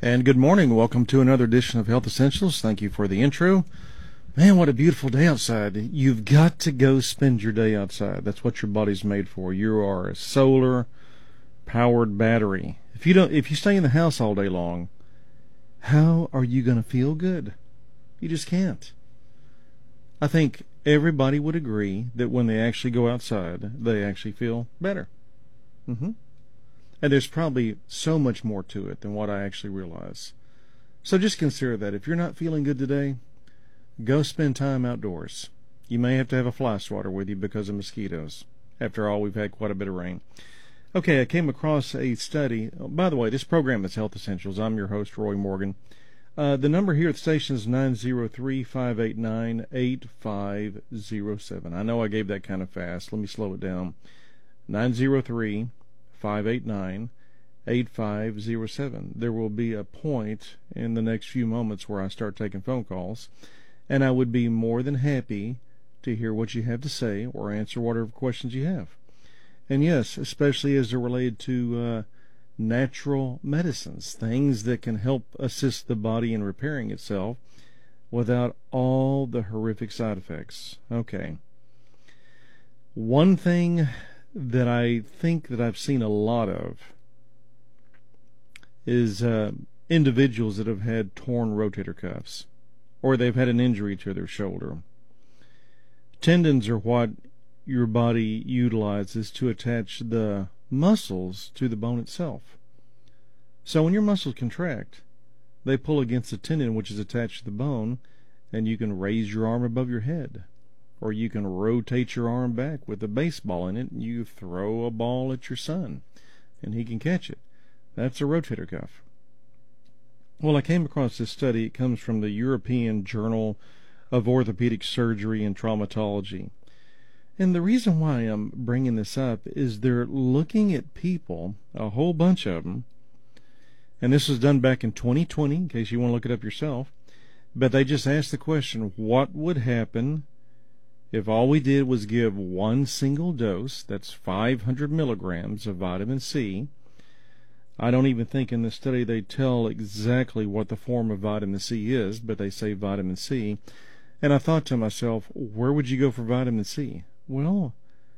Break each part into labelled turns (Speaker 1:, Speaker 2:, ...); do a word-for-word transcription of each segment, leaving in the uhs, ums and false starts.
Speaker 1: And good morning. Welcome to another edition of Health Essentials. Thank you for the intro. Man, what a beautiful day outside. You've got to go spend your day outside. That's what your body's made for. You are a solar powered battery. If you don't if you stay in the house all day long, how are you going to feel good? You just can't. I think everybody would agree that when they actually go outside, they actually feel better. Mm-hmm. And there's probably so much more to it than what I actually realize. So just consider that. If you're not feeling good today, go spend time outdoors. You may have to have a fly swatter with you because of mosquitoes. After all, we've had quite a bit of rain. Okay, I came across a study. Oh, by the way, this program is Health Essentials. I'm your host, Roy Morgan. Uh, the number here at the station is nine zero three, five eight nine, eight five zero seven. I know I gave that kind of fast. Let me slow it down. nine zero three, five eight nine, eight five zero seven. There will be a point in the next few moments where I start taking phone calls, and I would be more than happy to hear what you have to say or answer whatever questions you have. And yes, especially as they're related to uh, natural medicines, things that can help assist the body in repairing itself without all the horrific side effects. Okay. One thing that I think that I've seen a lot of is uh, individuals that have had torn rotator cuffs, or they've had an injury to their shoulder. Tendons are what your body utilizes to attach the muscles to the bone itself. So when your muscles contract, they pull against the tendon which is attached to the bone, and you can raise your arm above your head. Or you can rotate your arm back with a baseball in it, and you throw a ball at your son, and he can catch it. That's a rotator cuff. Well, I came across this study. It comes from the European Journal of Orthopedic Surgery and Traumatology. And the reason why I'm bringing this up is they're looking at people, a whole bunch of them, and this was done back in twenty twenty, in case you want to look it up yourself, but they just asked the question, what would happen if all we did was give one single dose, that's five hundred milligrams of vitamin C? I don't even think in the study they tell exactly what the form of vitamin C is, but they say vitamin C. And I thought to myself, where would you go for vitamin C? Well,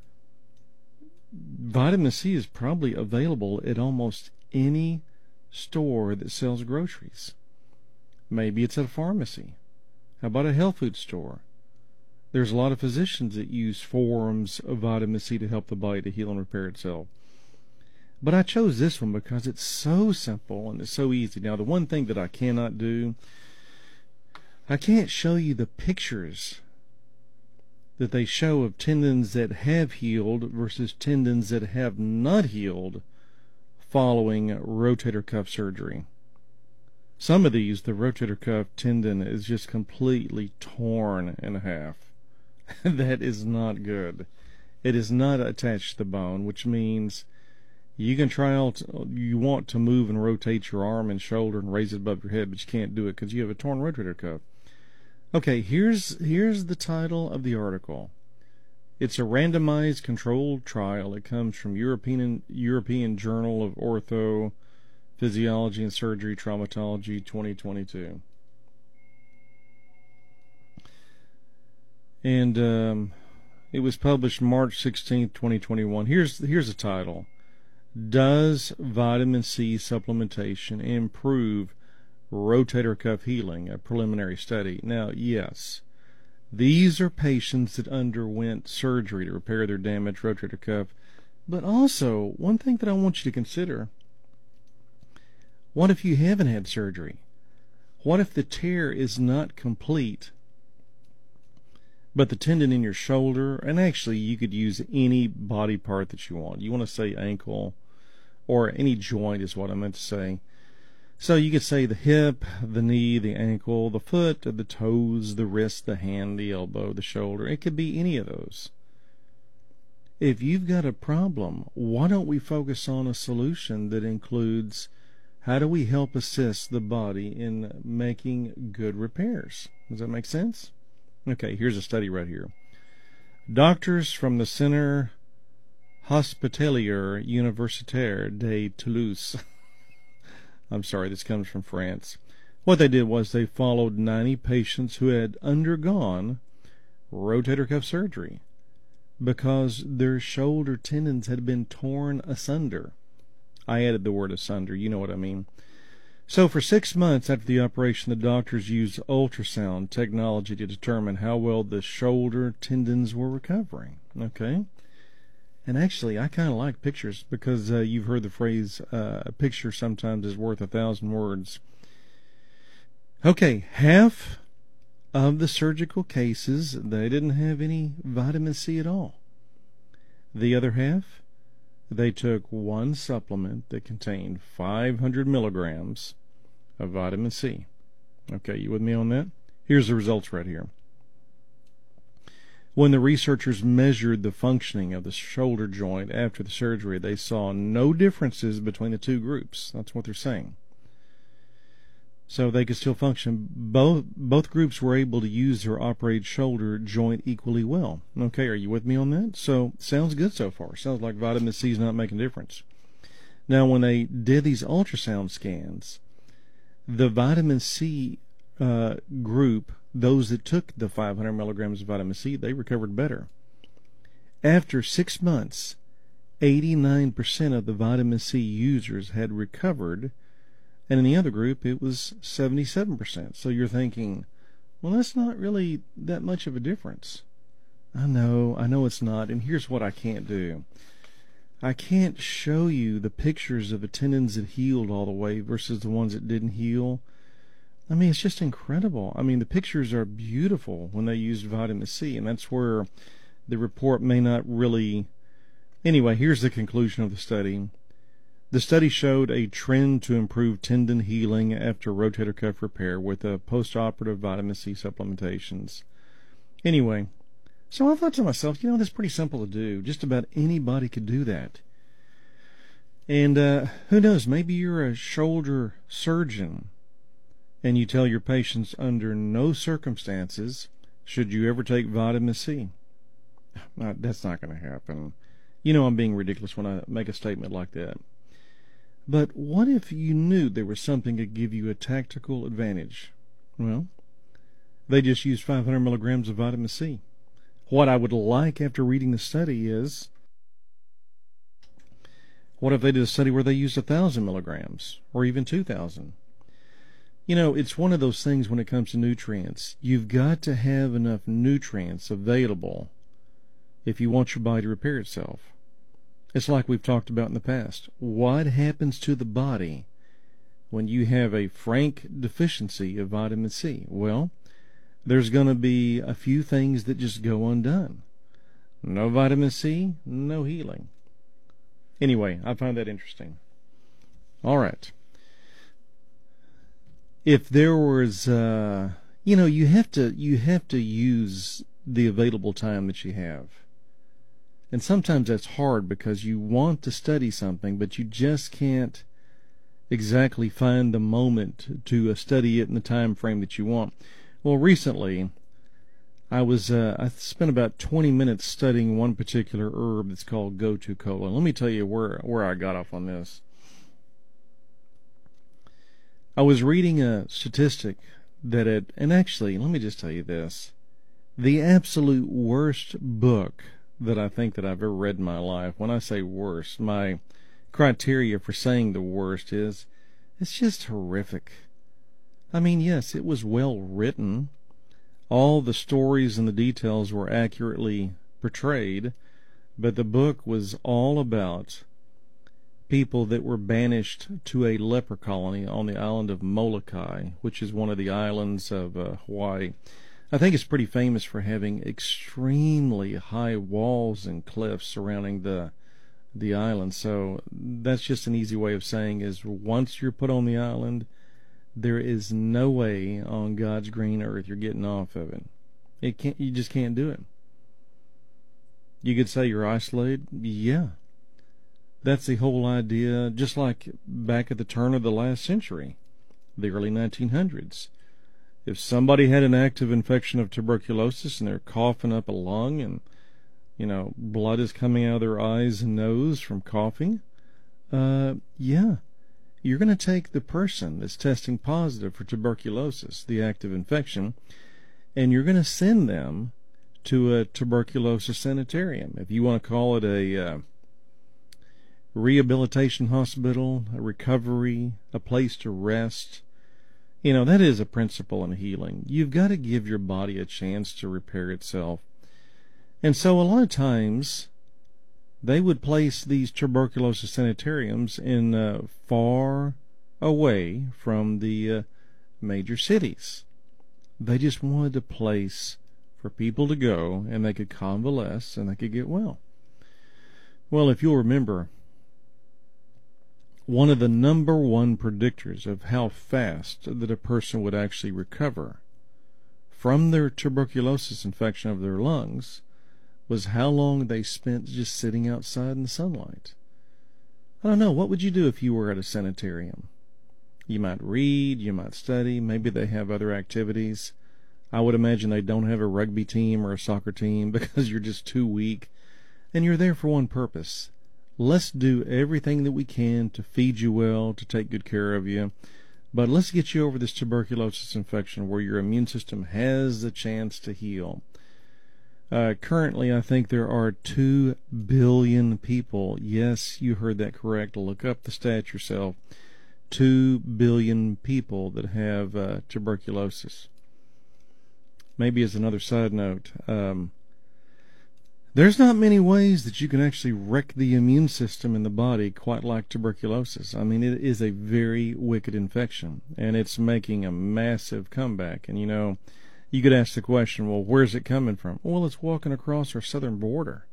Speaker 1: vitamin C is probably available at almost any store that sells groceries. Maybe it's at a pharmacy. How about a health food store? There's a lot of physicians that use forms of vitamin C to help the body to heal and repair itself. But I chose this one because it's so simple and it's so easy. Now, the one thing that I cannot do, I can't show you the pictures that they show of tendons that have healed versus tendons that have not healed following rotator cuff surgery. Some of these, the rotator cuff tendon is just completely torn in half. That is not good. It is not attached to the bone, which means you can try all to, you want to move and rotate your arm and shoulder and raise it above your head, but you can't do it because you have a torn rotator cuff. Okay, here's here's the title of the article. It's a randomized controlled trial. It comes from European European Journal of Ortho Physiology and Surgery Traumatology twenty twenty-two. And um, it was published March sixteenth, twenty twenty-one. Here's here's the title. Does vitamin C supplementation improve rotator cuff healing? A preliminary study. Now, yes, these are patients that underwent surgery to repair their damaged rotator cuff. But also, one thing that I want you to consider, what if you haven't had surgery? What if the tear is not complete, but the tendon in your shoulder, and actually you could use any body part that you want. You want to say ankle, or any joint is what I meant to say. So you could say the hip, the knee, the ankle, the foot, the toes, the wrist, the hand, the elbow, the shoulder. It could be any of those. If you've got a problem, why don't we focus on a solution that includes how do we help assist the body in making good repairs? Does that make sense? Okay, here's a study right here. Doctors from the Centre Hospitalier Universitaire de Toulouse I'm sorry, this comes from France. What they did was they followed ninety patients who had undergone rotator cuff surgery because their shoulder tendons had been torn asunder. I added the word asunder, you know what I mean. So for six months after the operation, the doctors used ultrasound technology to determine how well the shoulder tendons were recovering. Okay? And actually, I kind of like pictures because uh, you've heard the phrase, uh, a picture sometimes is worth a thousand words. Okay, half of the surgical cases, they didn't have any vitamin C at all. The other half, they took one supplement that contained five hundred milligrams of vitamin C. Okay, you with me on that? Here's the results right here. When the researchers measured the functioning of the shoulder joint after the surgery, they saw no differences between the two groups. That's what they're saying. So they could still function. Both both groups were able to use their operated shoulder joint equally well. Okay, are you with me on that? So, sounds good so far. Sounds like vitamin C is not making a difference. Now, when they did these ultrasound scans, the vitamin C uh, group, those that took the five hundred milligrams of vitamin C, they recovered better. After six months, eighty-nine percent of the vitamin C users had recovered, and in the other group, it was seventy-seven percent. So you're thinking, well, that's not really that much of a difference. I know, I know it's not, and here's what I can't do. I can't show you the pictures of the tendons that healed all the way versus the ones that didn't heal. I mean, it's just incredible. I mean, the pictures are beautiful when they used vitamin C, and that's where the report may not really... Anyway, here's the conclusion of the study. The study showed a trend to improve tendon healing after rotator cuff repair with a post-operative vitamin C supplementations. Anyway, so I thought to myself, you know, that's pretty simple to do. Just about anybody could do that. And uh, who knows, maybe you're a shoulder surgeon and you tell your patients under no circumstances should you ever take vitamin C. Uh, that's not going to happen. You know I'm being ridiculous when I make a statement like that. But what if you knew there was something that could give you a tactical advantage? Well, they just used five hundred milligrams of vitamin C. What I would like after reading the study is, what if they did a study where they used one thousand milligrams or even two thousand? You know, it's one of those things when it comes to nutrients. You've got to have enough nutrients available if you want your body to repair itself. It's like we've talked about in the past. What happens to the body when you have a frank deficiency of vitamin C? Well, there's going to be a few things that just go undone. No vitamin C, no healing. Anyway, I find that interesting. All right. If there was, uh, you know, you have to you have to use the available time that you have. And sometimes that's hard because you want to study something, but you just can't exactly find the moment to uh, study it in the time frame that you want. Well, recently, I was uh, I spent about twenty minutes studying one particular herb that's called gotu-kola. Let me tell you where where I got off on this. I was reading a statistic that it, and actually, let me just tell you this: the absolute worst book that I think that I've ever read in my life. When I say worst, my criteria for saying the worst is it's just horrific. I mean, yes, it was well written. All the stories and the details were accurately portrayed, but the book was all about people that were banished to a leper colony on the island of Molokai, which is one of the islands of uh, Hawaii. I think it's pretty famous for having extremely high walls and cliffs surrounding the the island. So that's just an easy way of saying is once you're put on the island, there is no way on God's green earth you're getting off of it. It can't. You just can't do it. You could say you're isolated. Yeah. That's the whole idea, just like back at the turn of the last century, the early nineteen hundreds. If somebody had an active infection of tuberculosis and they're coughing up a lung and, you know, blood is coming out of their eyes and nose from coughing, uh, yeah, you're going to take the person that's testing positive for tuberculosis, the active infection, and you're going to send them to a tuberculosis sanitarium. If you want to call it a uh, rehabilitation hospital, a recovery, a place to rest, you know, that is a principle in healing. You've got to give your body a chance to repair itself. And so a lot of times they would place these tuberculosis sanitariums in uh, far away from the uh, major cities. They just wanted a place for people to go, and they could convalesce and they could get well. Well, if you'll remember, one of the number one predictors of how fast that a person would actually recover from their tuberculosis infection of their lungs was how long they spent just sitting outside in the sunlight. I don't know, what would you do if you were at a sanitarium? You might read, you might study, maybe they have other activities. I would imagine they don't have a rugby team or a soccer team because you're just too weak, and you're there for one purpose. Let's do everything that we can to feed you well, to take good care of you, but let's get you over this tuberculosis infection where your immune system has the chance to heal. Uh, currently, I think there are two billion people. Yes, you heard that correct. Look up the stats yourself. Two billion people that have uh, tuberculosis. Maybe as another side note, um, there's not many ways that you can actually wreck the immune system in the body quite like tuberculosis. I mean, it is a very wicked infection, and it's making a massive comeback. And, you know, you could ask the question, well, where's it coming from? Well, it's walking across our southern border.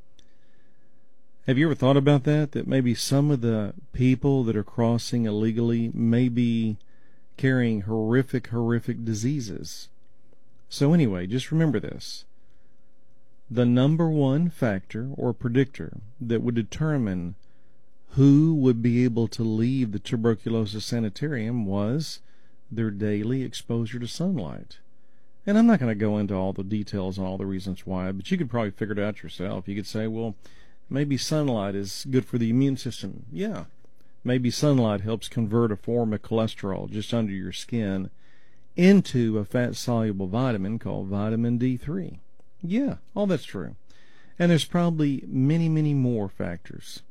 Speaker 1: Have you ever thought about that? That maybe some of the people that are crossing illegally may be carrying horrific, horrific diseases. So anyway, just remember this. The number one factor or predictor that would determine who would be able to leave the tuberculosis sanitarium was their daily exposure to sunlight. And I'm not going to go into all the details and all the reasons why, but you could probably figure it out yourself. You could say, well, maybe sunlight is good for the immune system. Yeah. Maybe sunlight helps convert a form of cholesterol just under your skin into a fat-soluble vitamin called vitamin D three. Yeah, all that's true. And there's probably many, many more factors.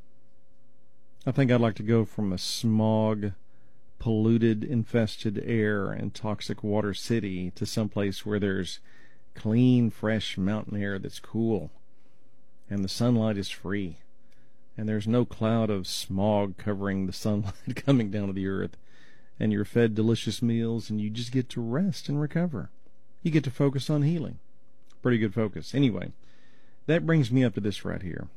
Speaker 1: I think I'd like to go from a smog, polluted, infested air and toxic water city to someplace where there's clean, fresh mountain air that's cool, and the sunlight is free, and there's no cloud of smog covering the sunlight coming down to the earth, and you're fed delicious meals, and you just get to rest and recover. You get to focus on healing. Pretty good focus. Anyway, that brings me up to this right here.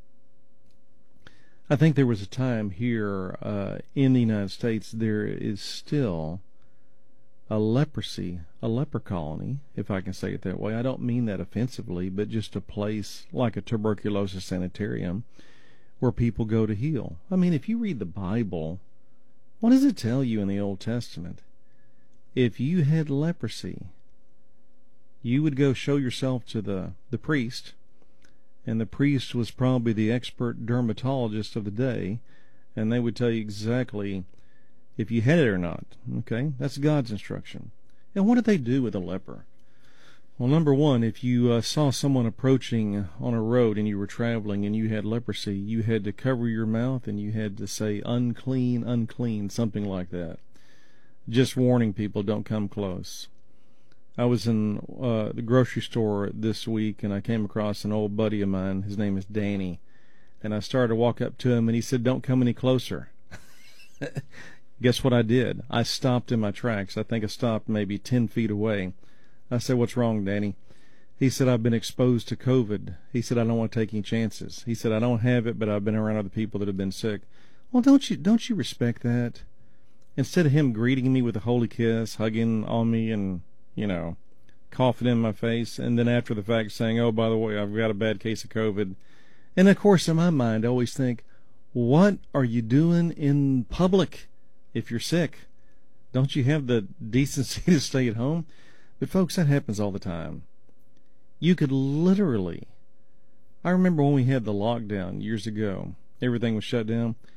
Speaker 1: I think there was a time here uh, in the United States, there is still a leprosy, a leper colony, if I can say it that way. I don't mean that offensively, but just a place like a tuberculosis sanitarium where people go to heal. I mean, if you read the Bible, what does it tell you in the Old Testament? If you had leprosy, you would go show yourself to the, the priest, and the priest was probably the expert dermatologist of the day, and they would tell you exactly if you had it or not. Okay, that's God's instruction. And what did they do with a leper? Well, number one, if you uh, saw someone approaching on a road and you were traveling and you had leprosy, you had to cover your mouth and you had to say, unclean, unclean, something like that. Just warning people, don't come close. I was in uh, the grocery store this week, and I came across an old buddy of mine. His name is Danny. And I started to walk up to him, and he said, don't come any closer. Guess what I did? I stopped in my tracks. I think I stopped maybe ten feet away. I said, what's wrong, Danny? He said, I've been exposed to COVID. He said, I don't want to take any chances. He said, I don't have it, but I've been around other people that have been sick. Well, don't you don't you respect that? Instead of him greeting me with a holy kiss, hugging on me and, you know, coughing in my face, and then after the fact saying, oh, by the way, I've got a bad case of COVID. And, of course, in my mind, I always think, what are you doing in public if you're sick? Don't you have the decency to stay at home? But, folks, that happens all the time. You could literally, I remember when we had the lockdown years ago, everything was shut down.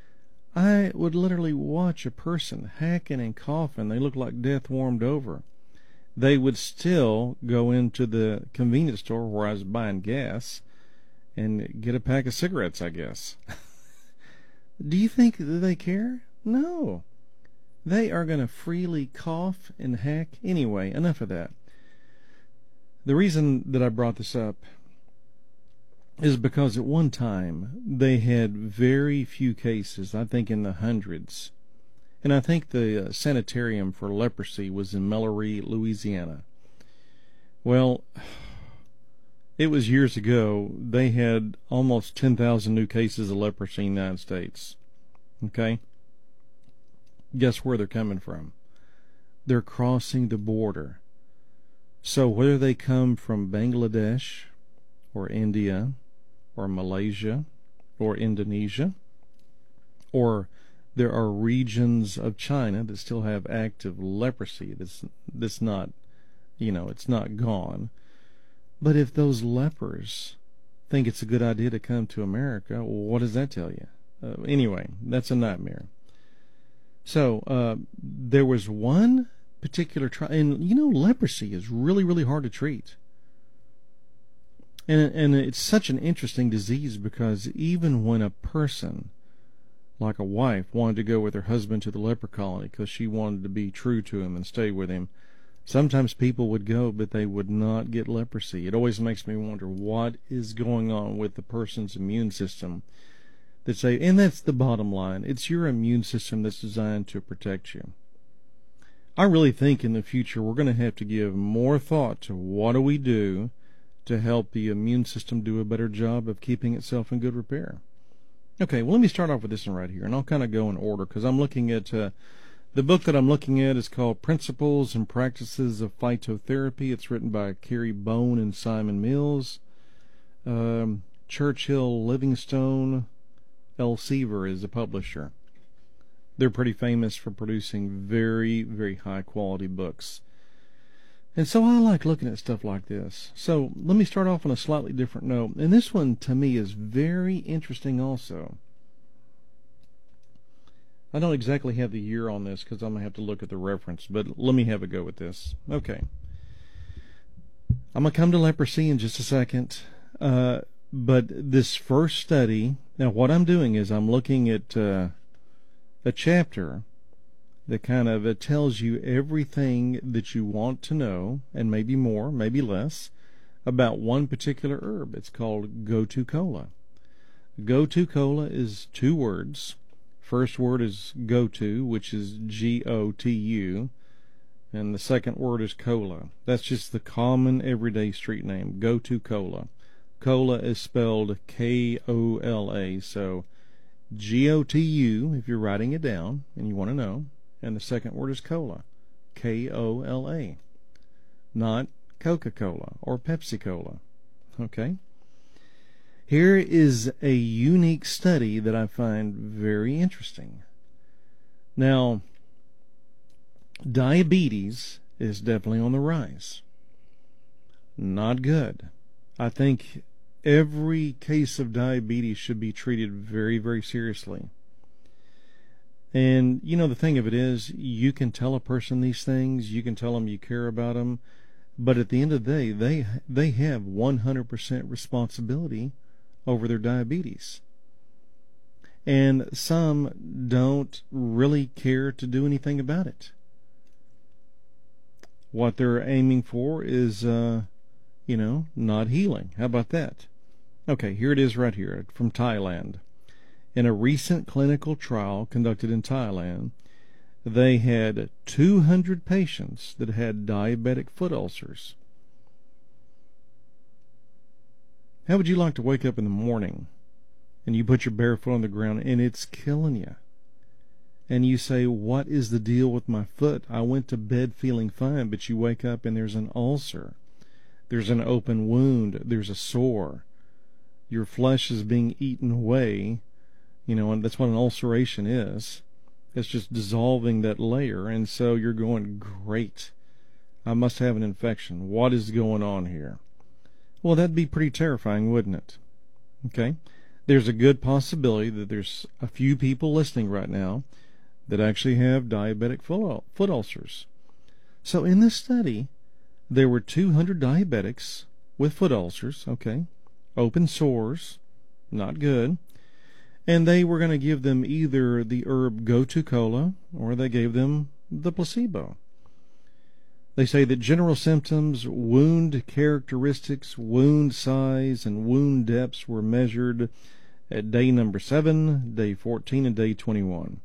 Speaker 1: I would literally watch a person hacking and coughing. They look like death warmed over. They would still go into the convenience store where I was buying gas and get a pack of cigarettes, I guess. Do you think that they care? No. They are going to freely cough and hack. Anyway, enough of that. The reason that I brought this up is because at one time they had very few cases, I think in the hundreds. And I think the uh, sanitarium for leprosy was in Melleray, Louisiana. Well, it was years ago. They had almost ten thousand new cases of leprosy in the United States. Okay? Guess where they're coming from? They're crossing the border. So whether they come from Bangladesh or India or Malaysia or Indonesia, or there are regions of China that still have active leprosy that's, that's not, you know, it's not gone. But if those lepers think it's a good idea to come to America, well, what does that tell you? Uh, anyway, that's a nightmare. So uh, there was one particular trial, and you know, leprosy is really, really hard to treat. And, and it's such an interesting disease because even when a person, like a wife, wanted to go with her husband to the leper colony because she wanted to be true to him and stay with him, sometimes people would go, but they would not get leprosy. It always makes me wonder what is going on with the person's immune system. That say, and that's the bottom line. It's your immune system that's designed to protect you. I really think in the future we're going to have to give more thought to what do we do to help the immune system do a better job of keeping itself in good repair. Okay, well, let me start off with this one right here, and I'll kind of go in order because I'm looking at uh, the book that I'm looking at is called Principles and Practices of Phytotherapy. It's written by Carrie Bone and Simon Mills. Um, Churchill Livingstone Elsevier is the publisher. They're pretty famous for producing very, very high quality books. And so I like looking at stuff like this. So let me start off on a slightly different note. And this one to me is very interesting also. I don't exactly have the year on this because I'm going to have to look at the reference, but let me have a go with this. Okay. I'm going to come to leprosy in just a second. Uh, but this first study, now what I'm doing is I'm looking at uh, a chapter that kind of uh, tells you everything that you want to know, and maybe more, maybe less, about one particular herb. It's called Gotu Kola. Gotu Kola is two words. First word is Gotu, which is G O T U, and the second word is Kola. That's just the common everyday street name, Gotu Kola. Kola is spelled K O L A, so G O T U if you're writing it down and you want to know, and the second word is Cola, K O L A, not Coca-Cola or Pepsi-Cola. Okay? Here is a unique study that I find very interesting. Now, diabetes is definitely on the rise. Not good. I think every case of diabetes should be treated very, very seriously. And, you know, the thing of it is, you can tell a person these things, you can tell them you care about them, but at the end of the day, they, they have one hundred percent responsibility over their diabetes. And some don't really care to do anything about it. What they're aiming for is, uh, you know, not healing. How about that? Okay, here it is right here from Thailand. In a recent clinical trial conducted in Thailand, they had two hundred patients that had diabetic foot ulcers. How would you like to wake up in the morning and you put your bare foot on the ground and it's killing you? And you say, what is the deal with my foot? I went to bed feeling fine, but you wake up and there's an ulcer. There's an open wound. There's a sore. Your flesh is being eaten away. You know, and that's what an ulceration is. It's just dissolving that layer. And so you're going, great. I must have an infection. What is going on here? Well, that'd be pretty terrifying, wouldn't it? Okay. there's a good possibility that there's a few people listening right now that actually have diabetic foot ulcers. So in this study, there were two hundred diabetics with foot ulcers, okay, open sores, not good, and they were going to give them either the herb Gotu Kola or they gave them the placebo. They say that general symptoms, wound characteristics, wound size, and wound depths were measured at day number seven, day fourteen, and day twenty-one.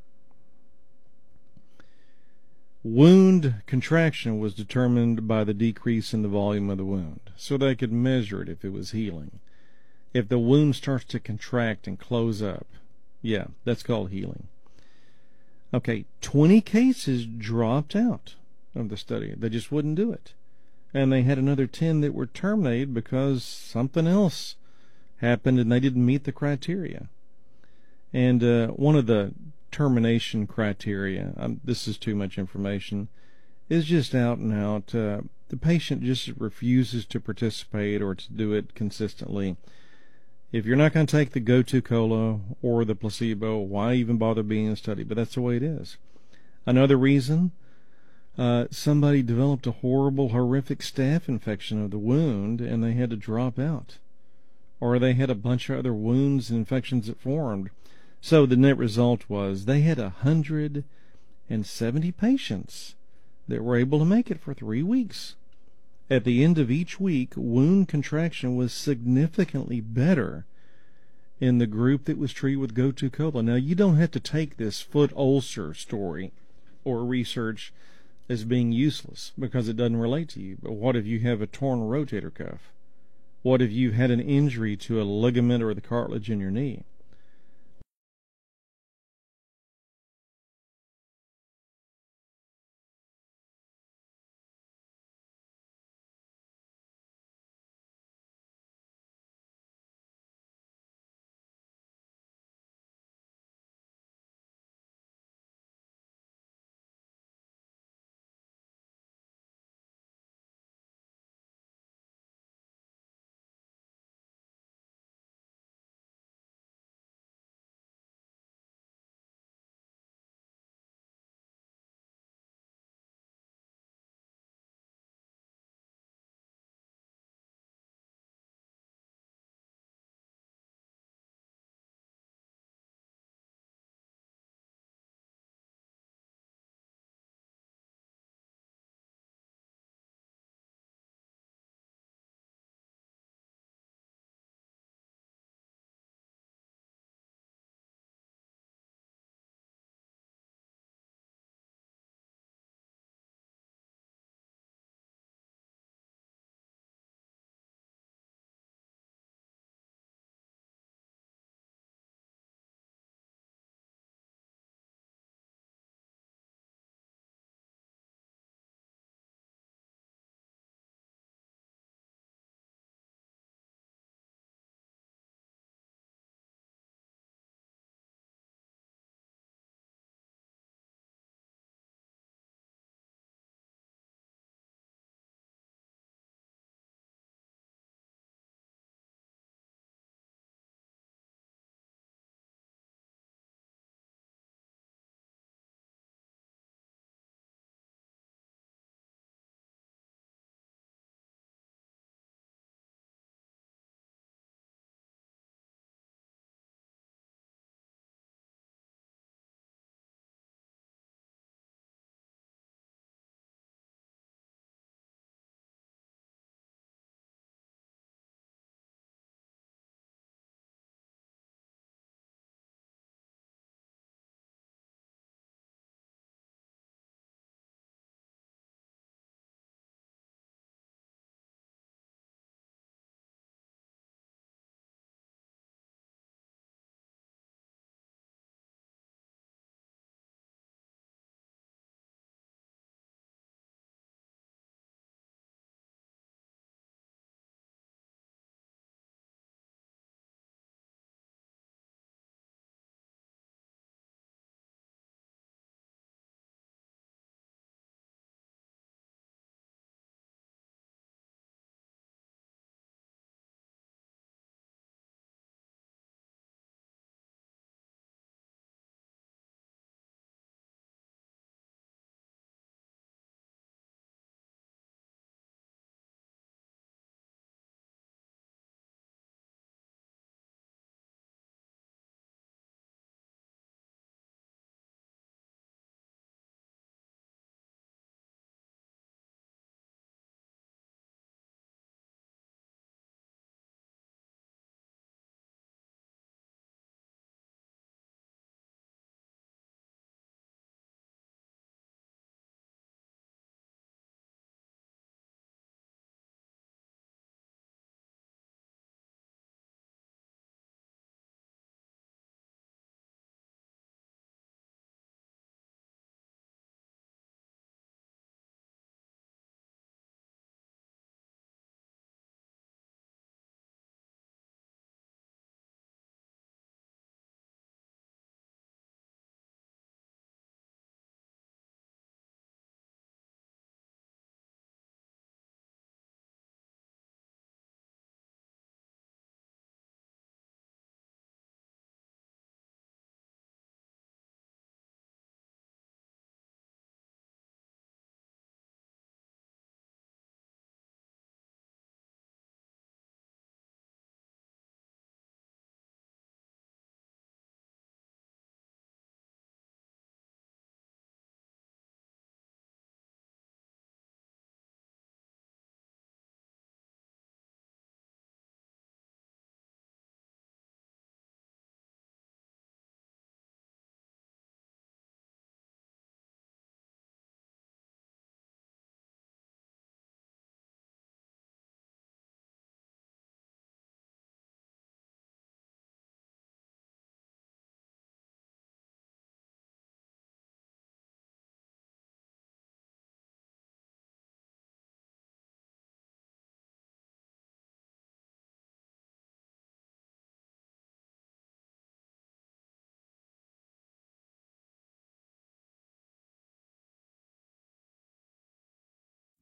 Speaker 1: Wound contraction was determined by the decrease in the volume of the wound, so they could measure it if it was healing. If the wound starts to contract and close up, yeah, that's called healing. Okay, twenty cases dropped out of the study. They just wouldn't do it. And they had another ten that were terminated because something else happened and they didn't meet the criteria. And uh, one of the termination criteria, um, this is too much information, is just out and out. Uh, the patient just refuses to participate or to do it consistently. If you're not going to take the Gotu Kola or the placebo, why even bother being in a study? But that's the way it is. Another reason, uh, somebody developed a horrible, horrific staph infection of the wound and they had to drop out. Or they had a bunch of other wounds and infections that formed. So the net result was they had one hundred seventy patients that were able to make it for three weeks. At the end of each week, wound contraction was significantly better in the group that was treated with Gotu Kola. Now, you don't have to take this foot ulcer story or research as being useless because it doesn't relate to you. But what if you have a torn rotator cuff? What if you've had an injury to a ligament or the cartilage in your knee?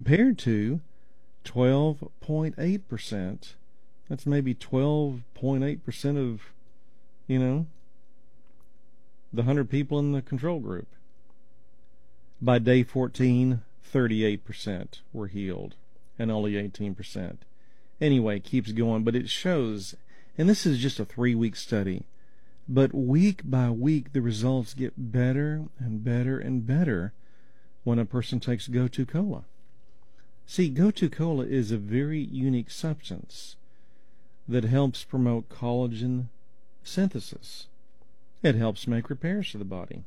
Speaker 1: compared to twelve point eight percent. That's maybe twelve point eight percent of, you know, the one hundred people in the control group. By day fourteen, thirty-eight percent were healed and only eighteen percent. Anyway, it keeps going, but it shows, and this is just a three-week study, but week by week the results get better and better and better when a person takes Gotu Kola. See, Gotu Kola is a very unique substance that helps promote collagen synthesis. It helps make repairs to the body.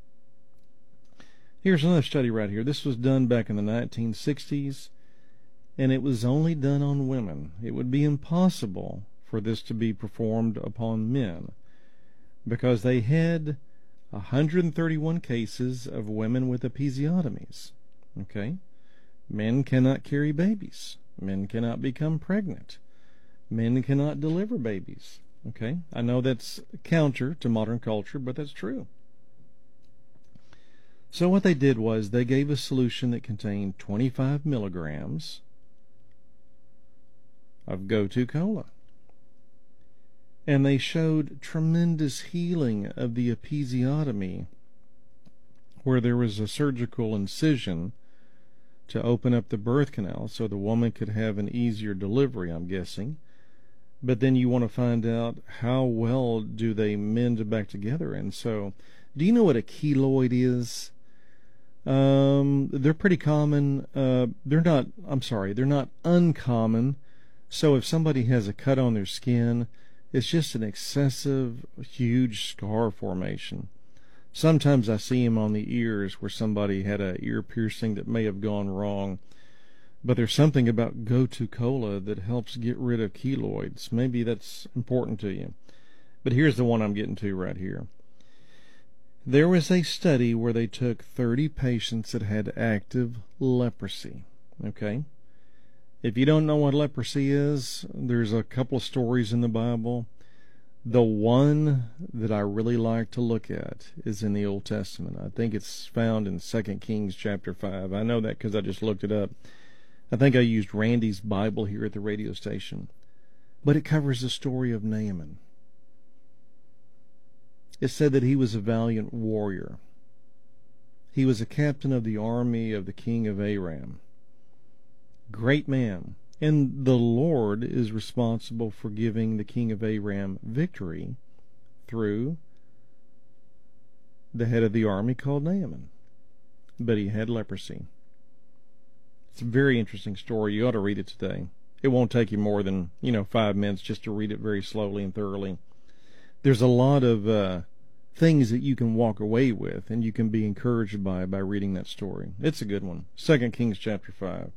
Speaker 1: Here's another study right here. This was done back in the nineteen sixties, and it was only done on women. It would be impossible for this to be performed upon men because they had one hundred thirty-one cases of women with episiotomies. Okay? Men cannot carry babies. Men cannot become pregnant. Men cannot deliver babies. Okay? I know that's counter to modern culture, but that's true. So what they did was they gave a solution that contained twenty-five milligrams of Gotu Kola. And they showed tremendous healing of the episiotomy, where there was a surgical incision to open up the birth canal so the woman could have an easier delivery, I'm guessing. But then you want to find out how well do they mend back together. And so, do you know what a keloid is? Um, they're pretty common. Uh, they're not, I'm sorry, they're not uncommon. So if somebody has a cut on their skin, it's just an excessive, huge scar formation. Sometimes I see them on the ears where somebody had an ear piercing that may have gone wrong. But there's something about Gotu Kola that helps get rid of keloids. Maybe that's important to you. But here's the one I'm getting to right here. There was a study where they took thirty patients that had active leprosy. Okay? If you don't know what leprosy is, there's a couple of stories in the Bible. The one that I really like to look at is in the Old Testament. I think it's found in Second Kings chapter five. I know that because I just looked it up. I think I used Randy's Bible here at the radio station. But it covers the story of Naaman. It said that he was a valiant warrior. He was a captain of the army of the king of Aram. Great man. And the Lord is responsible for giving the king of Aram victory through the head of the army called Naaman. But he had leprosy. It's a very interesting story. You ought to read it today. It won't take you more than, you know, five minutes just to read it very slowly and thoroughly. There's a lot of uh, things that you can walk away with and you can be encouraged by by reading that story. It's a good one. Second Kings chapter five.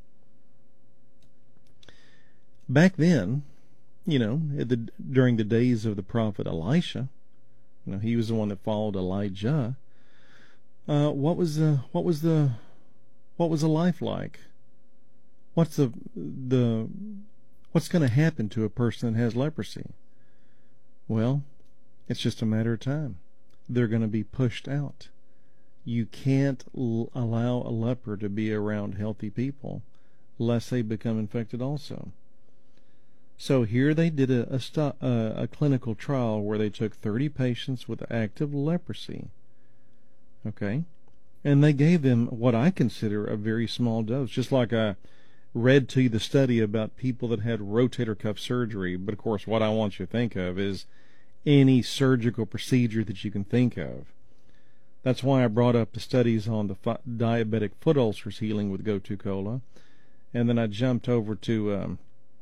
Speaker 1: Back then, you know, at the, during the days of the prophet Elisha, you know, he was the one that followed Elijah. Uh, what was the what was the what was a life like? What's the the what's going to happen to a person that has leprosy? Well, it's just a matter of time. They're going to be pushed out. You can't l- allow a leper to be around healthy people lest they become infected also. So here they did a, a, stu- uh, a clinical trial where they took thirty patients with active leprosy. Okay? And they gave them what I consider a very small dose, just like I read to you the study about people that had rotator cuff surgery. But of course, what I want you to think of is any surgical procedure that you can think of. That's why I brought up the studies on the fi- diabetic foot ulcers healing with Gotu Kola. And then I jumped over to um,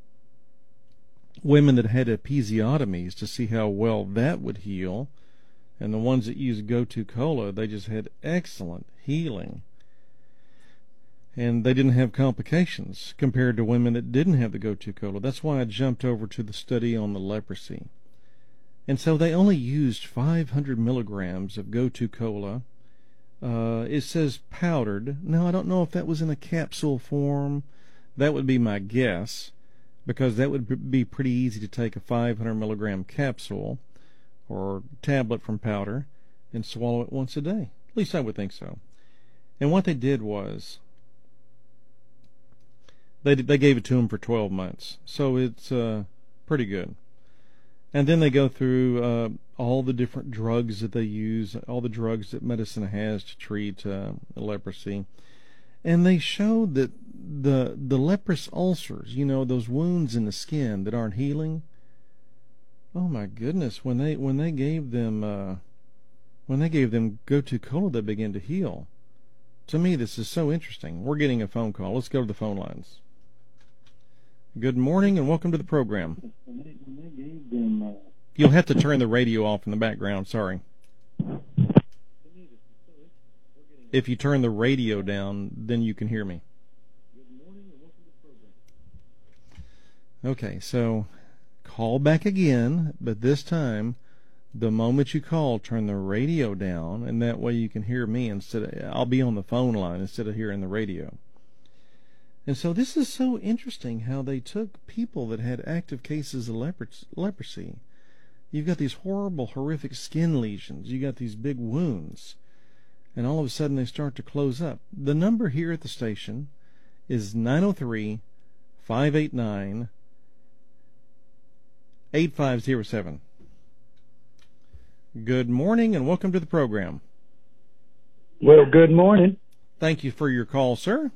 Speaker 1: women that had episiotomies to see how well that would heal. And the ones that used Gotu Kola, they just had excellent healing. And they didn't have complications compared to women that didn't have the Gotu Kola. That's why I jumped over to the study on the leprosy. And so they only used five hundred milligrams of Gotu Kola. Uh, it says powdered. Now, I don't know if that was in a capsule form. That would be my guess, because that would be pretty easy to take a five hundred milligram capsule or tablet from powder and swallow it once a day. At least I would think so. And what they did was They they gave it to him for twelve months, so it's uh, pretty good. And then they go through uh, all the different drugs that they use, all the drugs that medicine has to treat uh, leprosy. And they showed that the the leprous ulcers, you know, those wounds in the skin that aren't healing. Oh my goodness! When they when they gave them uh, when they gave them Gotu Kola, they began to heal. To me, this is so interesting. We're getting a phone call. Let's go to the phone lines. Good morning and welcome to the program. You'll have to turn the radio off in the background. Sorry. If you turn the radio down, then you can hear me. Okay, so call back again, but this time, the moment you call, turn the radio down, and that way you can hear me instead of, I'll be on the phone line instead of hearing the radio. And so this is so interesting how they took people that had active cases of leprosy. You've got these horrible, horrific skin lesions. You got these big wounds. And all of a sudden they start to close up. The number here at the station is nine oh three, five eight nine, eight five zero seven. Good morning and welcome to the program.
Speaker 2: Well, good morning.
Speaker 1: Thank you for your call, sir.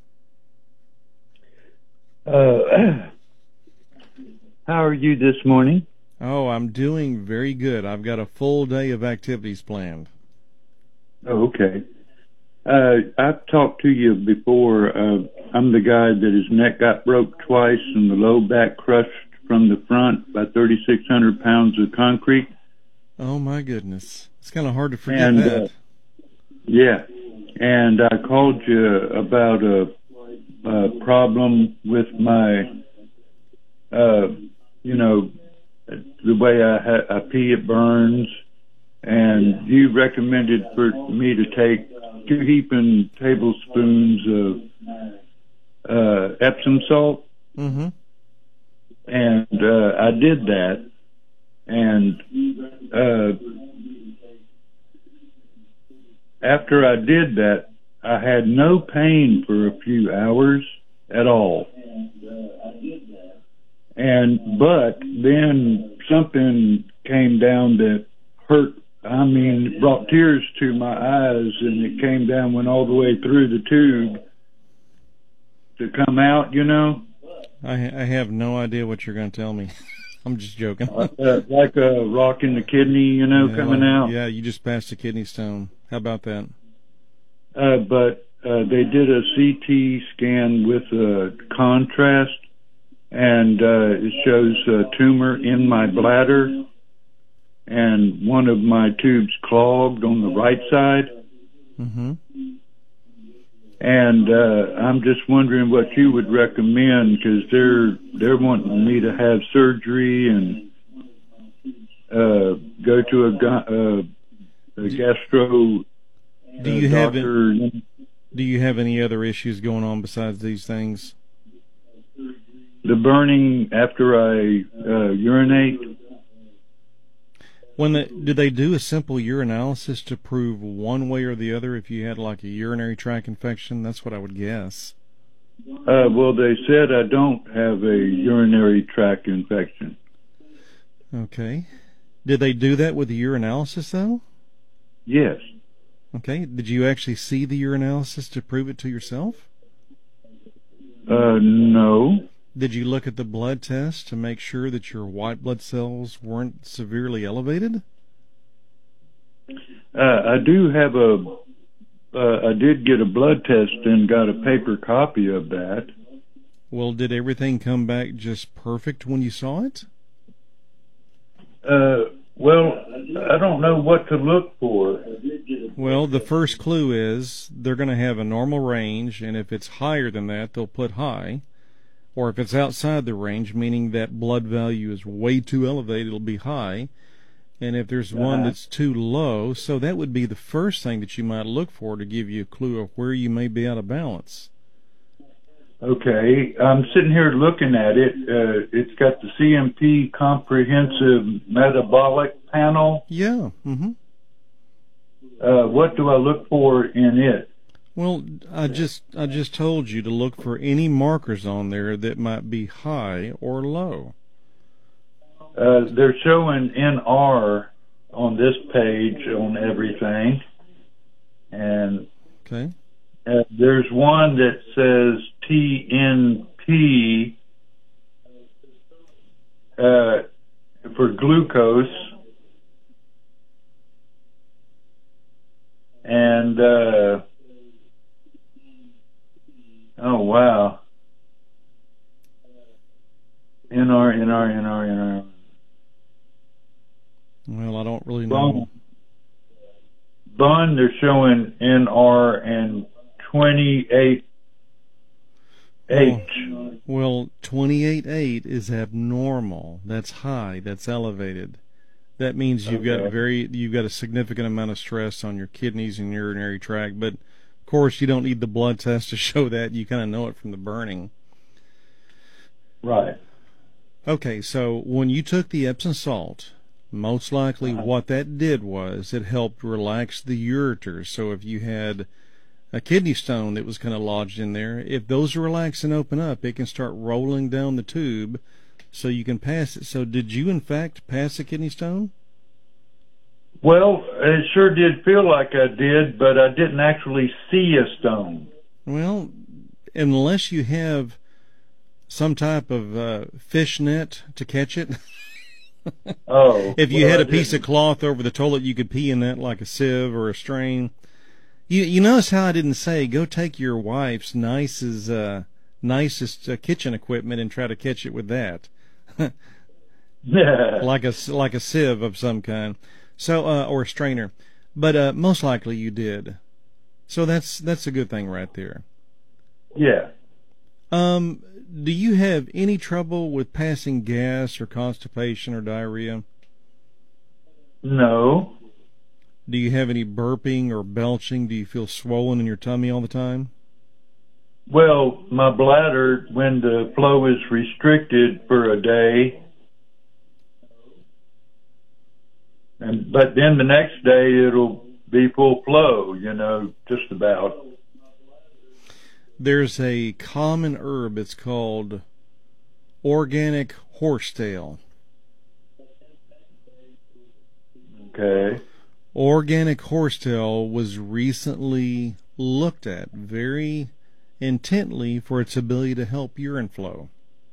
Speaker 2: Uh, how are you this morning?
Speaker 1: Oh, I'm doing very good. I've got a full day of activities planned.
Speaker 2: Oh, okay. Uh, I've talked to you before. Uh, I'm the guy that his neck got broke twice and the low back crushed from the front by thirty-six hundred pounds of concrete.
Speaker 1: Oh, my goodness. It's kind of hard to forget
Speaker 2: and,
Speaker 1: that.
Speaker 2: Uh, yeah. And I called you about a, a problem with my, uh, you know, the way I, ha- I pee, it burns. And you recommended for me to take two heaping tablespoons of uh, Epsom salt.
Speaker 1: Mm-hmm.
Speaker 2: And uh, I did that. And uh, after I did that, I had no pain for a few hours at all. And but then something came down that hurt. I mean, it brought tears to my eyes, and it came down, went all the way through the tube to come out, you know.
Speaker 1: I, I have no idea what you're going to tell me. I'm just joking.
Speaker 2: uh, like a rock in the kidney, you know,
Speaker 1: yeah,
Speaker 2: coming
Speaker 1: like,
Speaker 2: out.
Speaker 1: Yeah, you just passed a kidney stone. How about that?
Speaker 2: Uh, but uh, they did a C T scan with a contrast, and uh, it shows a tumor in my bladder, and one of my tubes clogged on the right side.
Speaker 1: Mm-hmm.
Speaker 2: And uh, I'm just wondering what you would recommend, because they're they're wanting me to have surgery and uh, go to a, uh, a gastro uh,
Speaker 1: do you have
Speaker 2: doctor.
Speaker 1: Any, do you have any other issues going on besides these things?
Speaker 2: The burning after I uh, urinate.
Speaker 1: When the, did they do a simple urinalysis to prove one way or the other if you had like a urinary tract infection? That's what I would guess.
Speaker 2: Uh, well, they said I don't have a urinary tract infection.
Speaker 1: Okay. Did they do that with the urinalysis, though?
Speaker 2: Yes.
Speaker 1: Okay. Did you actually see the urinalysis to prove it to yourself?
Speaker 2: Uh, no.
Speaker 1: Did you look at the blood test to make sure that your white blood cells weren't severely elevated?
Speaker 2: Uh, I do have a, uh, I did get a blood test and got a paper copy of that.
Speaker 1: Well, did everything come back just perfect when you saw it?
Speaker 2: Uh, well, I don't know what to look for.
Speaker 1: Well, the first clue is they're going to have a normal range, and if it's higher than that, they'll put high. Or if it's outside the range, meaning that blood value is way too elevated, it'll be high. And if there's one
Speaker 2: Uh-huh.
Speaker 1: that's too low, so that would be the first thing that you might look for to give you a clue of where you may be out of balance.
Speaker 2: Okay, I'm sitting here looking at it. Uh, it's got the C M P Comprehensive Metabolic Panel.
Speaker 1: Yeah. Mm-hmm.
Speaker 2: Uh, what do I look for in it?
Speaker 1: Well, I just I just told you to look for any markers on there that might be high or low.
Speaker 2: Uh, they're showing N R on this page on everything, and
Speaker 1: Okay.
Speaker 2: uh, there's one that says T N P uh, for glucose, and uh, oh wow, N R, N R, N R, N R.
Speaker 1: Well, I don't really know.
Speaker 2: Bun, they're showing N R and twenty-eight H.
Speaker 1: Oh, well, twenty-eight point eight is abnormal. That's high. That's elevated. That means you've got
Speaker 2: Okay.
Speaker 1: very you've got a significant amount of stress on your kidneys and urinary tract. But of course, you don't need the blood test to show that. You kind of know it from the burning.
Speaker 2: Right.
Speaker 1: Okay, so when you took the Epsom salt, most likely
Speaker 2: Uh-huh.
Speaker 1: what that did was it helped relax the ureters. So if you had a kidney stone that was kind of lodged in there, if those relax and open up, it can start rolling down the tube so you can pass it. So did you, in fact, pass a kidney stone?
Speaker 2: Well, it sure did feel like I did, but I didn't actually see a stone.
Speaker 1: Well, unless you have some type of uh, fish net to catch it.
Speaker 2: Oh.
Speaker 1: If you
Speaker 2: well,
Speaker 1: had
Speaker 2: I
Speaker 1: a piece
Speaker 2: didn't.
Speaker 1: of cloth over the toilet, you could pee in that like a sieve or a strain. You you notice how I didn't say go take your wife's nicest uh, nicest uh, kitchen equipment and try to catch it with that,
Speaker 2: Yeah.
Speaker 1: like a like a sieve of some kind, so uh, or a strainer. But uh, most likely you did. So that's that's a good thing right there.
Speaker 2: Yeah.
Speaker 1: Um, do you have any trouble with passing gas or constipation or diarrhea?
Speaker 2: No.
Speaker 1: Do you have any burping or belching? Do you feel swollen in your tummy all the time?
Speaker 2: Well, my bladder, when the flow is restricted for a day, and but then the next day it'll be full flow, you know, just about.
Speaker 1: There's a common herb. It's called organic horsetail.
Speaker 2: Okay.
Speaker 1: Organic horsetail was recently looked at very intently for its ability to help urine flow.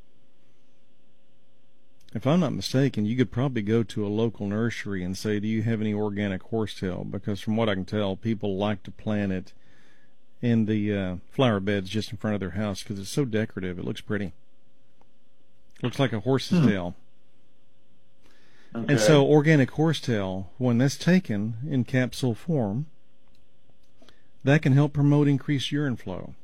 Speaker 1: If I'm not mistaken, you could probably go to a local nursery and say, do you have any organic horsetail? Because from what I can tell, people like to plant it in the uh, flower beds just in front of their house because it's so decorative. It looks pretty. Looks like a horse's
Speaker 2: Hmm.
Speaker 1: tail.
Speaker 2: Okay.
Speaker 1: And so organic horsetail, when that's taken in capsule form, that can help promote increased urine flow.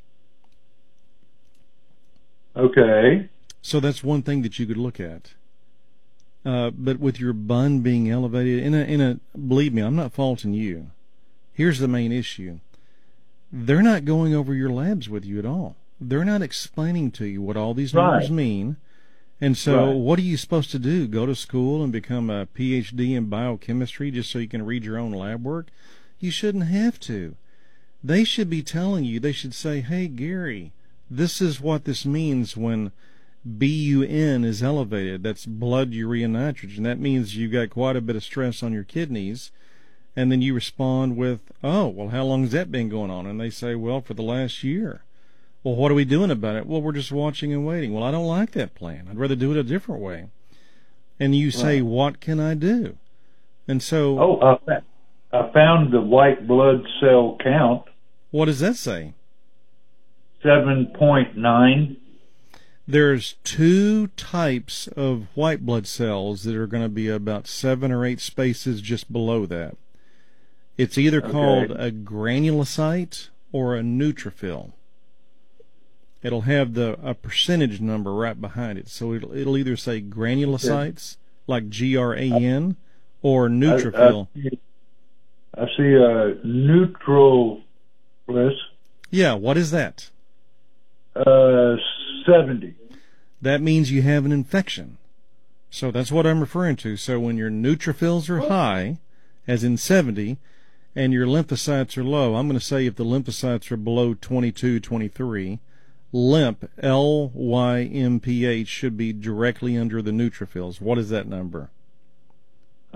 Speaker 2: Okay.
Speaker 1: So that's one thing that you could look at. Uh, but with your bun being elevated, in a, in a, believe me, I'm not faulting you. Here's the main issue. They're not going over your labs with you at all. They're not explaining to you what all these numbers
Speaker 2: Right.
Speaker 1: mean. And so
Speaker 2: Right.
Speaker 1: what are you supposed to do? Go to school and become a P H D in biochemistry just so you can read your own lab work? You shouldn't have to. They should be telling you, they should say, hey, Gary, this is what this means when B U N is elevated. That's blood urea nitrogen. That means you've got quite a bit of stress on your kidneys. And then you respond with, oh, well, how long has that been going on? And they say, well, for the last year. Well, what are we doing about it? Well, we're just watching and waiting. Well, I don't like that plan. I'd rather do it a different way. And you say,
Speaker 2: Right.
Speaker 1: what can I do? And so,
Speaker 2: Oh, I, fa- I found the white blood cell count,
Speaker 1: what does that say?
Speaker 2: seven point nine.
Speaker 1: There's two types of white blood cells that are going to be about seven or eight spaces just below that. It's either
Speaker 2: Okay.
Speaker 1: called a granulocyte or a neutrophil. It'll have the a percentage number right behind it. So it'll, it'll either say granulocytes, like G R A N, or neutrophil.
Speaker 2: I, I, see- I see a neutral plus
Speaker 1: Yeah, what is that?
Speaker 2: uh, seventy.
Speaker 1: That means you have an infection. So that's what I'm referring to. So when your neutrophils are high, as in seventy, and your lymphocytes are low, I'm going to say if the lymphocytes are below twenty-two, twenty-three, LYMP, L Y M P H, should be directly under the neutrophils. What is that number?
Speaker 2: Uh,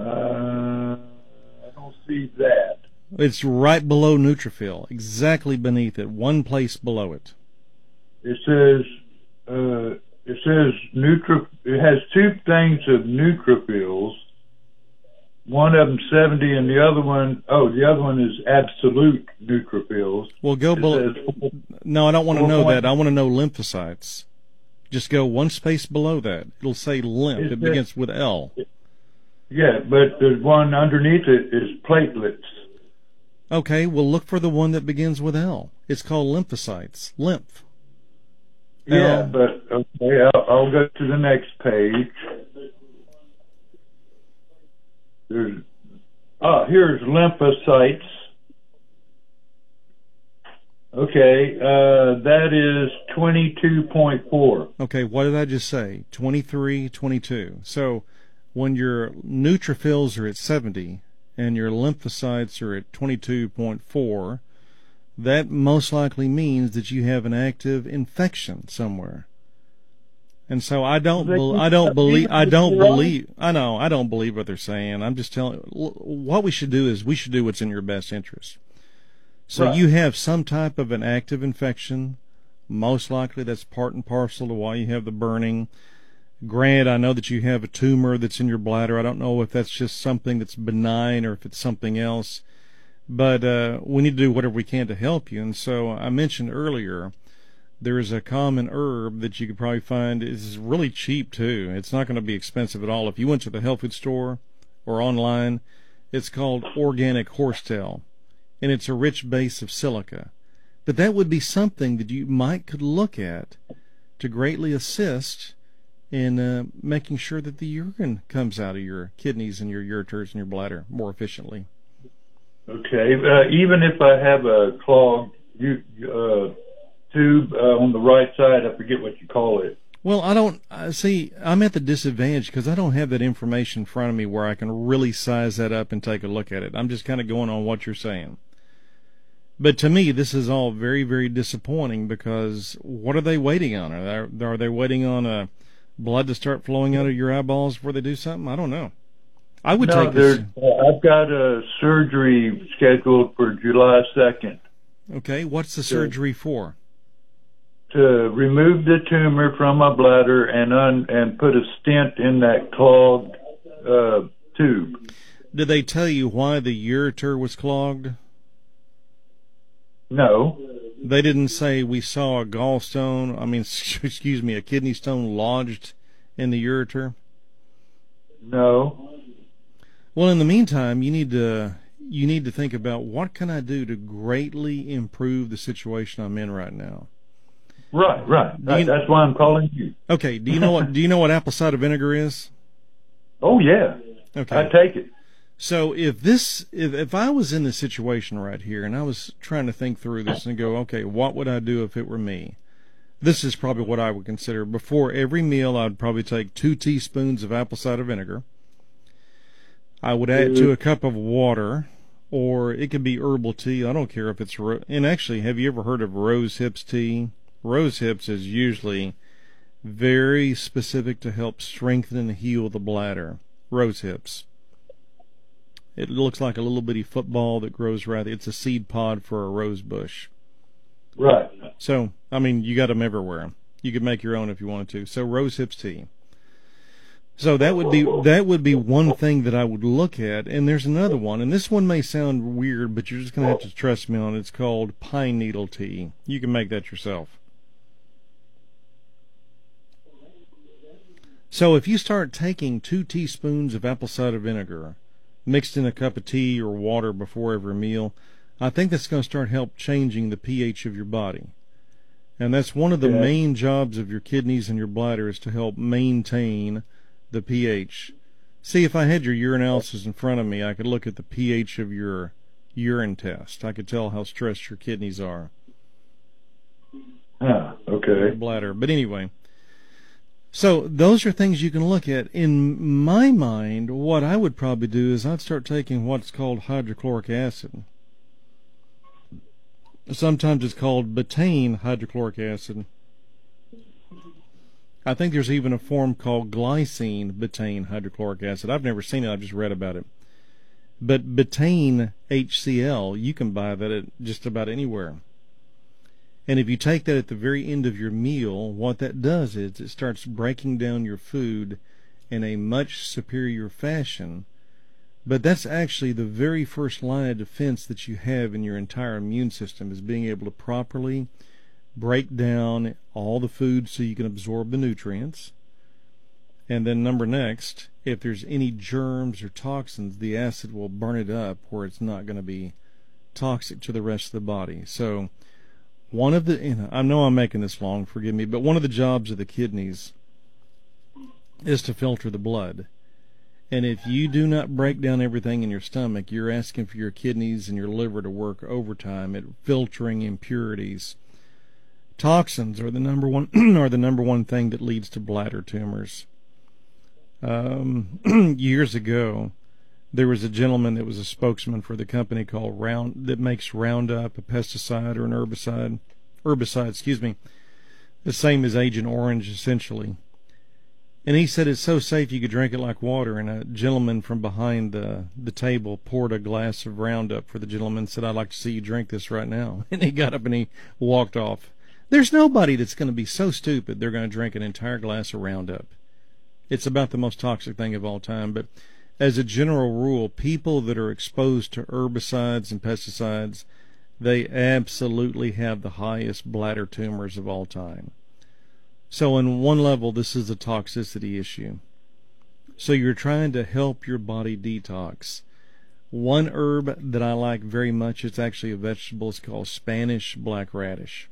Speaker 2: I don't see that.
Speaker 1: It's right below neutrophil, exactly beneath it, one place below it.
Speaker 2: It says, uh, it says neutro, it has two things of neutrophils. One of them seventy, and the other one, oh, the other one is absolute neutrophils.
Speaker 1: Well, go below. No, I don't want to know that. I want to know lymphocytes. Just go one space below that. It'll say lymph. It begins with L.
Speaker 2: Yeah, but the one underneath it is platelets.
Speaker 1: Okay, well, look for the one that begins with L. It's called lymphocytes. Lymph.
Speaker 2: Yeah,
Speaker 1: L.
Speaker 2: but okay, I'll, I'll go to the next page. There's, ah, here's lymphocytes. Okay, uh, that is twenty-two point four.
Speaker 1: Okay, what did I just say? twenty-three, twenty-two. So when your neutrophils are at seventy and your lymphocytes are at twenty-two point four, that most likely means that you have an active infection somewhere. And so I don't, be, I don't believe, I don't believe, I know, I don't believe what they're saying. I'm just telling, what we should do is we should do what's in your best interest. So right. You have some type of an active infection. Most likely that's part and parcel to why you have the burning. Grant, I know that you have a tumor that's in your bladder. I don't know if that's just something that's benign or if it's something else. But uh, we need to do whatever we can to help you. And so I mentioned earlier, there is a common herb that you could probably find. It's really cheap, too. It's not going to be expensive at all. If you went to the health food store or online, it's called organic horsetail, and it's a rich base of silica. But that would be something that you might could look at to greatly assist in uh, making sure that the urine comes out of your kidneys and your ureters and your bladder more efficiently.
Speaker 2: Okay. Uh, even if I have a clogged you, uh, tube uh, on the right side, I forget what you call it.
Speaker 1: Well, I don't uh, see. I'm at the disadvantage because I don't have that information in front of me where I can really size that up and take a look at it. I'm just kind of going on what you're saying. But to me, this is all very, very disappointing because what are they waiting on? Are they, are they waiting on uh, blood to start flowing out of your eyeballs before they do something? I don't know. I would
Speaker 2: no,
Speaker 1: take this.
Speaker 2: Uh, I've got a surgery scheduled for July second.
Speaker 1: Okay, what's the surgery for?
Speaker 2: To remove the tumor from my bladder and un, and put a stent in that clogged uh, tube.
Speaker 1: Did they tell you why the ureter was clogged?
Speaker 2: No.
Speaker 1: They didn't say we saw a gallstone, I mean, excuse me, a kidney stone lodged in the ureter?
Speaker 2: No.
Speaker 1: Well, in the meantime, you need to you need to think about what can I do to greatly improve the situation I'm in right now.
Speaker 2: Right, right. You, That's why I'm calling you.
Speaker 1: Okay. Do you know what Do you know what apple cider vinegar is?
Speaker 2: Oh yeah.
Speaker 1: Okay.
Speaker 2: I take it.
Speaker 1: So if this, if if I was in this situation right here, and I was trying to think through this and go, okay, what would I do if it were me? This is probably what I would consider. Before every meal, I'd probably take two teaspoons of apple cider vinegar. I would add to a cup of water, or it could be herbal tea. I don't care if it's, ro- and actually, have you ever heard of rose hips tea? Rose hips is usually very specific to help strengthen and heal the bladder. Rose hips. It looks like a little bitty football that grows right. It's a seed pod for a rose bush.
Speaker 2: Right.
Speaker 1: So, I mean, you got them everywhere. You could make your own if you wanted to. So, rose hips tea. So that would be that would be one thing that I would look at. And there's another one, and this one may sound weird, but you're just going to have to trust me on it. It's called pine needle tea. You can make that yourself. So if you start taking two teaspoons of apple cider vinegar mixed in a cup of tea or water before every meal, I think that's going to start help changing the pH of your body. And that's one of the yeah. main jobs of your kidneys and your bladder is to help maintain the pH. See, if I had your urinalysis in front of me, I could look at the pH of your urine test. I could tell how stressed your kidneys are.
Speaker 2: Ah, okay.
Speaker 1: Your bladder. But anyway, So those are things you can look at. In my mind, what I would probably do is I'd start taking what's called hydrochloric acid. Sometimes it's called betaine hydrochloric acid. I think there's even a form called glycine betaine hydrochloric acid. I've never seen it, I've just read about it. But betaine H C L, you can buy that at just about anywhere. And if you take that at the very end of your meal, what that does is it starts breaking down your food in a much superior fashion. But that's actually the very first line of defense that you have in your entire immune system, is being able to properly break down all the food so you can absorb the nutrients. And then number next, if there's any germs or toxins, the acid will burn it up where it's not going to be toxic to the rest of the body. So one of the, you know, I know I'm making this long, forgive me, but one of the jobs of the kidneys is to filter the blood. And if you do not break down everything in your stomach, you're asking for your kidneys and your liver to work overtime at filtering impurities. Toxins are the number one are the number one thing that leads to bladder tumors. Um, years ago, there was a gentleman that was a spokesman for the company called Round that makes Roundup, a pesticide or an herbicide, herbicide, excuse me, the same as Agent Orange, essentially. And he said it's so safe you could drink it like water. And a gentleman from behind the the table poured a glass of Roundup for the gentleman and said, "I'd like to see you drink this right now." And he got up and he walked off. There's nobody that's going to be so stupid they're going to drink an entire glass of Roundup. It's about the most toxic thing of all time. But as a general rule, people that are exposed to herbicides and pesticides, they absolutely have the highest bladder tumors of all time. So on one level, this is a toxicity issue. So you're trying to help your body detox. One herb that I like very much, it's actually a vegetable, it's called Spanish black radish.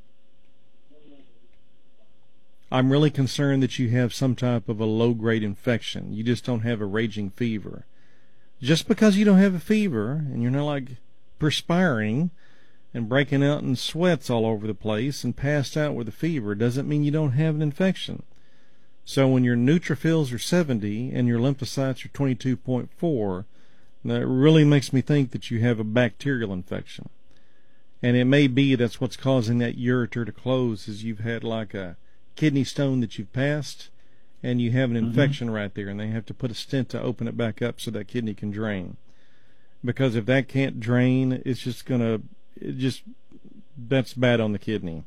Speaker 1: I'm really concerned that you have some type of a low-grade infection. You just don't have a raging fever. Just because you don't have a fever and you're not like perspiring and breaking out in sweats all over the place and passed out with a fever doesn't mean you don't have an infection. So when your neutrophils are seventy and your lymphocytes are twenty-two point four, that really makes me think that you have a bacterial infection. And it may be that's what's causing that ureter to close, is you've had like a kidney stone that you've passed and you have an mm-hmm. infection right there, and they have to put a stent to open it back up so that kidney can drain. Because if that can't drain, it's just going to It just, that's bad on the kidney.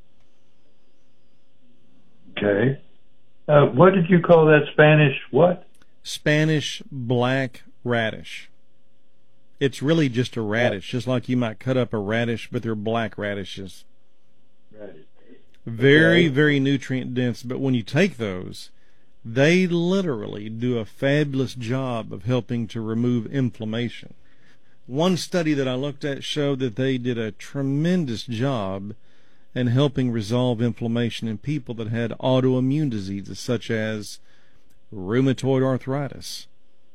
Speaker 2: Okay. Uh, what did you call that Spanish what?
Speaker 1: Spanish black radish. It's really just a radish, just like you might cut up a radish, but they're black radishes.
Speaker 2: Radish.
Speaker 1: Very,
Speaker 2: Okay.
Speaker 1: very nutrient dense, but when you take those, they literally do a fabulous job of helping to remove inflammation. One study that I looked at showed that they did a tremendous job in helping resolve inflammation in people that had autoimmune diseases such as rheumatoid arthritis.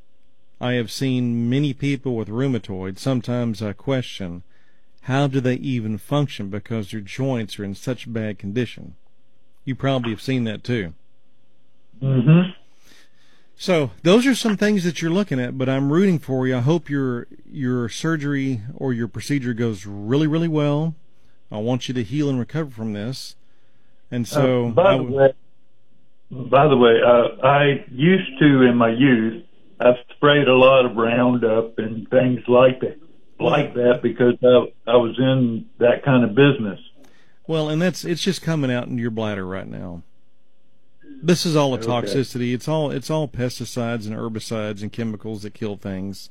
Speaker 1: I have seen many people with rheumatoid. Sometimes I question, how do they even function because their joints are in such bad condition? You probably have seen that too.
Speaker 2: Mm-hmm.
Speaker 1: So those are some things that you're looking at, but I'm rooting for you. I hope your your surgery or your procedure goes really, really well. I want you to heal and recover from this. And so,
Speaker 2: uh, by, the way, by the way, uh, I used to in my youth, I sprayed a lot of Roundup and things like that, like that, because I, I was in that kind of business.
Speaker 1: Well, and that's it's just coming out into your bladder right now. This is all a toxicity. Okay. It's all it's all pesticides and herbicides and chemicals that kill things.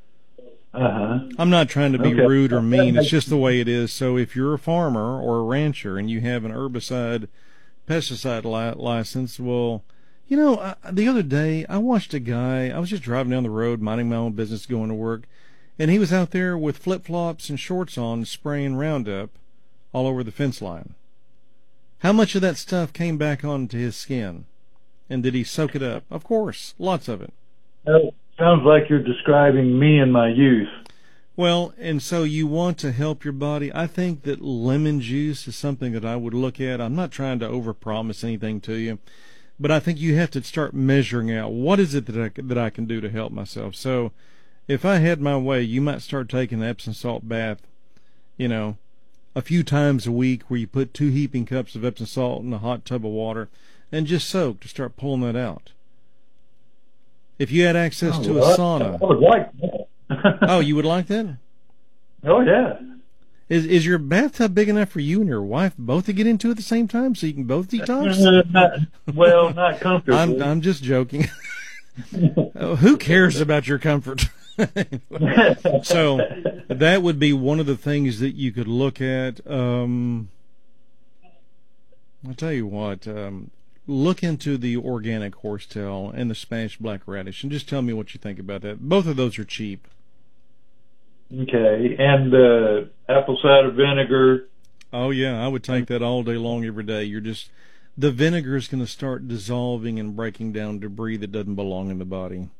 Speaker 2: Uh-huh.
Speaker 1: I'm not trying to be
Speaker 2: okay.
Speaker 1: rude or mean. It's just the way it is. So if you're a farmer or a rancher and you have an herbicide, pesticide li- license, well, you know, I, the other day I watched a guy. I was just driving down the road, minding my own business, going to work, and he was out there with flip-flops and shorts on, spraying Roundup all over the fence line. How much of that stuff came back onto his skin? And did he soak it up? Of course, lots of it.
Speaker 2: Oh, sounds like you're describing me in my youth.
Speaker 1: Well, and so you want to help your body. I think that lemon juice is something that I would look at. I'm not trying to overpromise anything to you, But I think you have to start measuring out what is it that I, that I can do to help myself. So if I had my way, you might start taking an Epsom salt bath, you know, a few times a week, where you put two heaping cups of Epsom salt in a hot tub of water and just soak to start pulling that out. If you had access
Speaker 2: oh,
Speaker 1: to
Speaker 2: well,
Speaker 1: a sauna.
Speaker 2: I would like that.
Speaker 1: Oh, you would like that?
Speaker 2: Oh, yeah.
Speaker 1: Is is your bathtub big enough for you and your wife both to get into at the same time, so you can both detox?
Speaker 2: Uh, not, well, not comfortably.
Speaker 1: I'm I'm just joking. Oh, who cares about your comfort? So that would be one of the things that you could look at. Um, I'll tell you what. Um, look into the organic horsetail and the Spanish black radish, and just tell me what you think about that. Both of those are cheap.
Speaker 2: Okay, and uh, apple cider vinegar.
Speaker 1: Oh yeah, I would take that all day long, every day. You're just the vinegar is going to start dissolving and breaking down debris that doesn't belong in the body.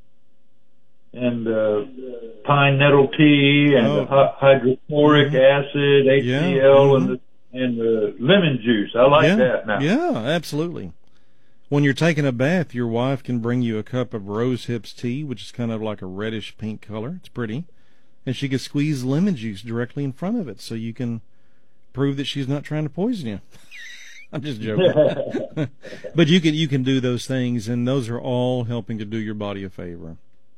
Speaker 2: And uh, pine nettle tea and
Speaker 1: Oh.
Speaker 2: hy- hydrochloric
Speaker 1: Mhm.
Speaker 2: acid, H C L,
Speaker 1: Yeah, mhm.
Speaker 2: and the and the lemon juice. I like
Speaker 1: yeah,
Speaker 2: that now.
Speaker 1: Yeah, absolutely. When you're taking a bath, your wife can bring you a cup of rose hips tea, which is kind of like a reddish pink color. It's pretty. And she could squeeze lemon juice directly in front of it, so you can prove that she's not trying to poison you. I'm just joking. But you can you can do those things, and those are all helping to do your body a favor.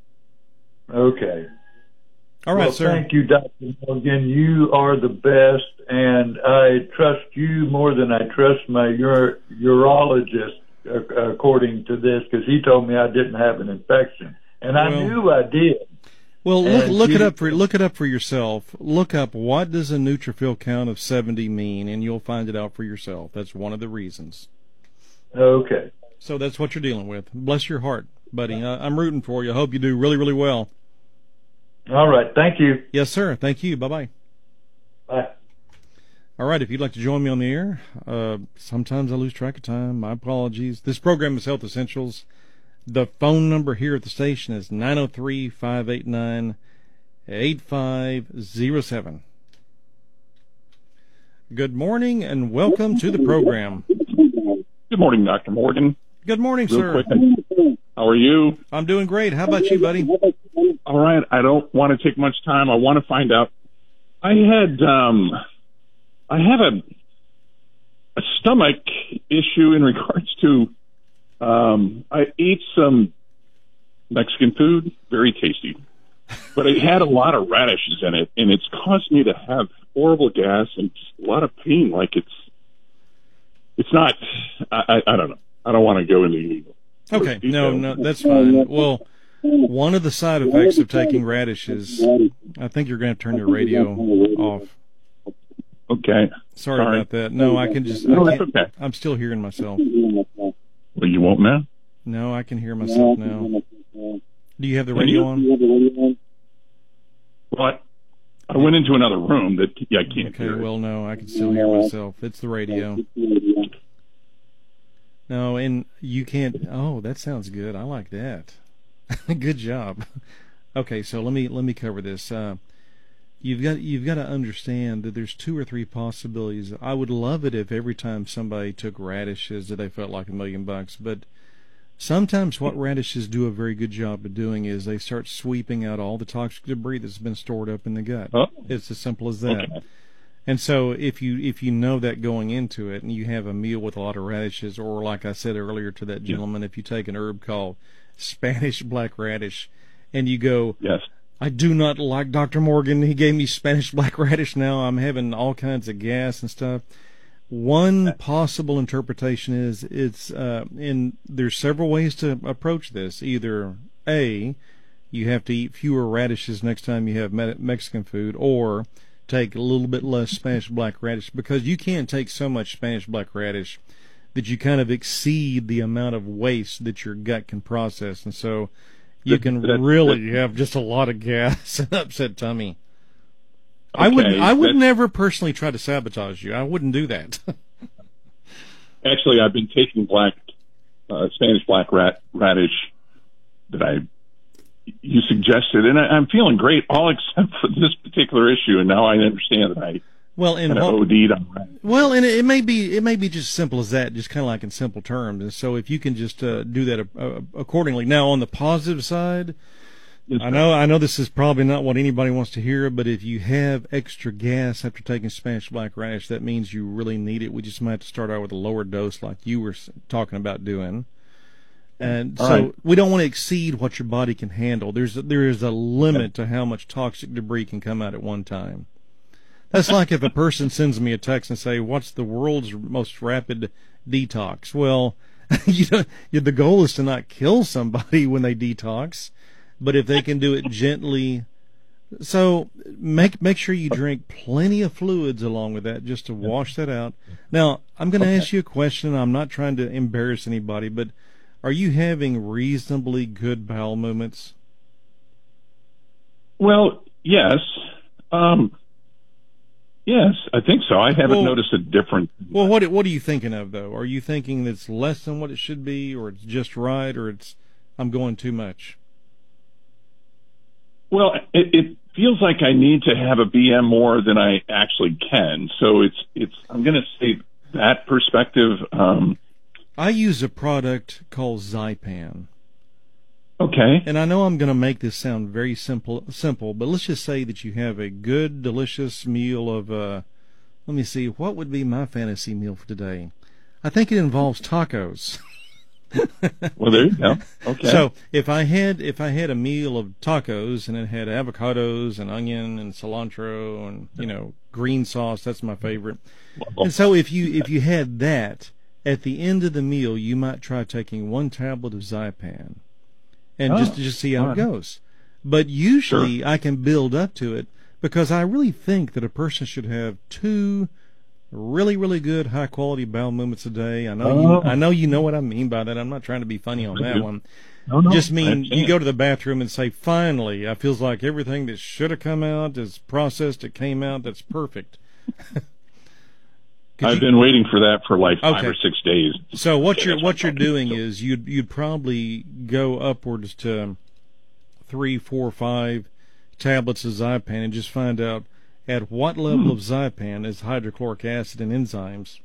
Speaker 2: Okay.
Speaker 1: All right,
Speaker 2: well,
Speaker 1: sir.
Speaker 2: Thank you, Doctor Morgan. You are the best, and I trust you more than I trust my ur- urologist, uh, according to this, because he told me I didn't have an infection, and I
Speaker 1: Well-
Speaker 2: knew I did.
Speaker 1: Well, look,
Speaker 2: And
Speaker 1: look it
Speaker 2: you-
Speaker 1: up for look it up for yourself. Look up what does a neutrophil count of seventy mean, and you'll find it out for yourself. That's one of the reasons.
Speaker 2: Okay.
Speaker 1: So that's what you're dealing with. Bless your heart, buddy. I, I'm rooting for you. I hope you do really, really well.
Speaker 2: All right. Thank you.
Speaker 1: Yes, sir. Thank you. Bye bye.
Speaker 2: Bye.
Speaker 1: All right. If you'd like to join me on the air, uh, sometimes I lose track of time. My apologies. This program is Health Essentials. The phone number here at the station is nine oh three, five eight nine, eight five oh seven. Good morning and welcome to the program.
Speaker 3: Good morning, Doctor Morgan.
Speaker 1: Good morning,
Speaker 3: Real
Speaker 1: sir.
Speaker 3: quick, how are you?
Speaker 1: I'm doing great. How about you, buddy?
Speaker 3: All right. I don't want to take much time. I want to find out. I had um, I have a a stomach issue in regards to um, I ate some Mexican food, very tasty, but it had a lot of radishes in it, and it's caused me to have horrible gas and just a lot of pain. Like it's it's not. I, I, I don't know. I don't want to go into
Speaker 1: Okay. No, no, that's fine. Well, one of the side effects of taking radishes, I think you're going to turn your radio off.
Speaker 3: Okay.
Speaker 1: Sorry,
Speaker 3: Sorry.
Speaker 1: about that. No, I can just.
Speaker 3: No,
Speaker 1: I
Speaker 3: that's
Speaker 1: can't,
Speaker 3: okay.
Speaker 1: I'm still hearing myself.
Speaker 3: Well, you won't now?
Speaker 1: No, I can hear myself now. Do you have the
Speaker 3: Can
Speaker 1: radio
Speaker 3: you?
Speaker 1: on?
Speaker 3: Well, I, I went into another room that yeah, I can't
Speaker 1: Okay.
Speaker 3: hear it.
Speaker 1: Well, no, I can still hear myself. It's the radio. No, and you can't. Oh, that sounds good. I like that. Good job. Okay, so let me let me cover this. Uh, you've got you've got to understand that there's two or three possibilities. I would love it if every time somebody took radishes that they felt like a million bucks, but sometimes what radishes do a very good job of doing is they start sweeping out all the toxic debris that's been stored up in the gut.
Speaker 3: Oh.
Speaker 1: It's as simple as that.
Speaker 3: Okay.
Speaker 1: And so if you if you know that going into it and you have a meal with a lot of radishes, or like I said earlier to that gentleman, if you take an herb called Spanish black radish and you go,
Speaker 3: Yes.
Speaker 1: I do not like Doctor Morgan, he gave me Spanish black radish, now I'm having all kinds of gas and stuff. One possible interpretation is it's uh in there's several ways to approach this. Either A, you have to eat fewer radishes next time you have me- Mexican food, or take a little bit less Spanish black radish, because you can't take so much Spanish black radish that you kind of exceed the amount of waste that your gut can process, and so you can
Speaker 3: That- that-
Speaker 1: really have just a lot of gas and upset tummy. I would
Speaker 3: Okay,
Speaker 1: I would
Speaker 3: that's-
Speaker 1: never personally try to sabotage you. I wouldn't do that.
Speaker 3: Actually, I've been taking black, uh, Spanish black rat, radish that I you suggested, and I, I'm feeling great, all except for this particular issue. And now I understand that I
Speaker 1: Well, and
Speaker 3: kind of
Speaker 1: what,
Speaker 3: OD'd on rest.
Speaker 1: well, and it, it may be it may be just simple as that, just kind of like in simple terms. And so, if you can just uh, do that uh, accordingly. Now, on the positive side,
Speaker 3: Yes,
Speaker 1: I know I know this is probably not what anybody wants to hear, but if you have extra gas after taking Spanish Black Radish, that means you really need it. We just might have to start out with a lower dose, like you were talking about doing. And
Speaker 3: All
Speaker 1: so
Speaker 3: right.
Speaker 1: we don't want to exceed what your body can handle. There's a, there is a limit to how much toxic debris can come out at one time. That's like if a person sends me a text and say, "What's the world's most rapid detox?" Well, you know, the goal is to not kill somebody when they detox, but if they can do it gently. So make make sure you drink plenty of fluids along with that, just to wash that out. Now, I'm going to
Speaker 3: Okay.
Speaker 1: ask you a question. I'm not trying to embarrass anybody, but are you having reasonably good bowel movements?
Speaker 3: Well, yes. Um, yes, I think so. I haven't
Speaker 1: Well-
Speaker 3: noticed a difference.
Speaker 1: Well, what what are you thinking of though? Are you thinking it's less than what it should be, or it's just right, or it's I'm going too much?
Speaker 3: Well, it, it feels like I need to have a B M more than I actually can. So it's it's. I'm going to say that perspective. Um,
Speaker 1: I use a product called Zypan.
Speaker 3: okay.
Speaker 1: And I know I'm going to make this sound very simple, simple, but let's just say that you have a good, delicious meal of, uh, let me see, what would be my fantasy meal for today? I think it involves tacos.
Speaker 3: Well, there you go. Okay.
Speaker 1: So if I had if I had a meal of tacos and it had avocados and onion and cilantro and you know green sauce, that's my favorite.
Speaker 3: Well,
Speaker 1: And so if you if you had that at the end of the meal, you might try taking one tablet of Zypan and
Speaker 3: Oh,
Speaker 1: just just see how
Speaker 3: all
Speaker 1: it
Speaker 3: right.
Speaker 1: goes. But usually I can build up to it because I really think that a person should have two really really good high quality bowel movements a day. I know
Speaker 3: Oh.
Speaker 1: you I know you know what I mean by that. I'm not trying to be funny on
Speaker 3: I
Speaker 1: that
Speaker 3: do.
Speaker 1: one.
Speaker 3: no, no,
Speaker 1: Just
Speaker 3: I
Speaker 1: mean you
Speaker 3: understand.
Speaker 1: go to the bathroom and say, finally, I feels like everything that should have come out is processed. It came out. That's perfect. Could
Speaker 3: I've
Speaker 1: you-
Speaker 3: been waiting for that for like five
Speaker 1: Okay.
Speaker 3: or six days.
Speaker 1: So what
Speaker 3: Okay,
Speaker 1: you're
Speaker 3: that's
Speaker 1: what you're
Speaker 3: I'm talking.
Speaker 1: doing
Speaker 3: So-
Speaker 1: is you'd you'd probably go upwards to three, four, five tablets of Zypan and just find out at what level of Zypan is hydrochloric acid and enzymes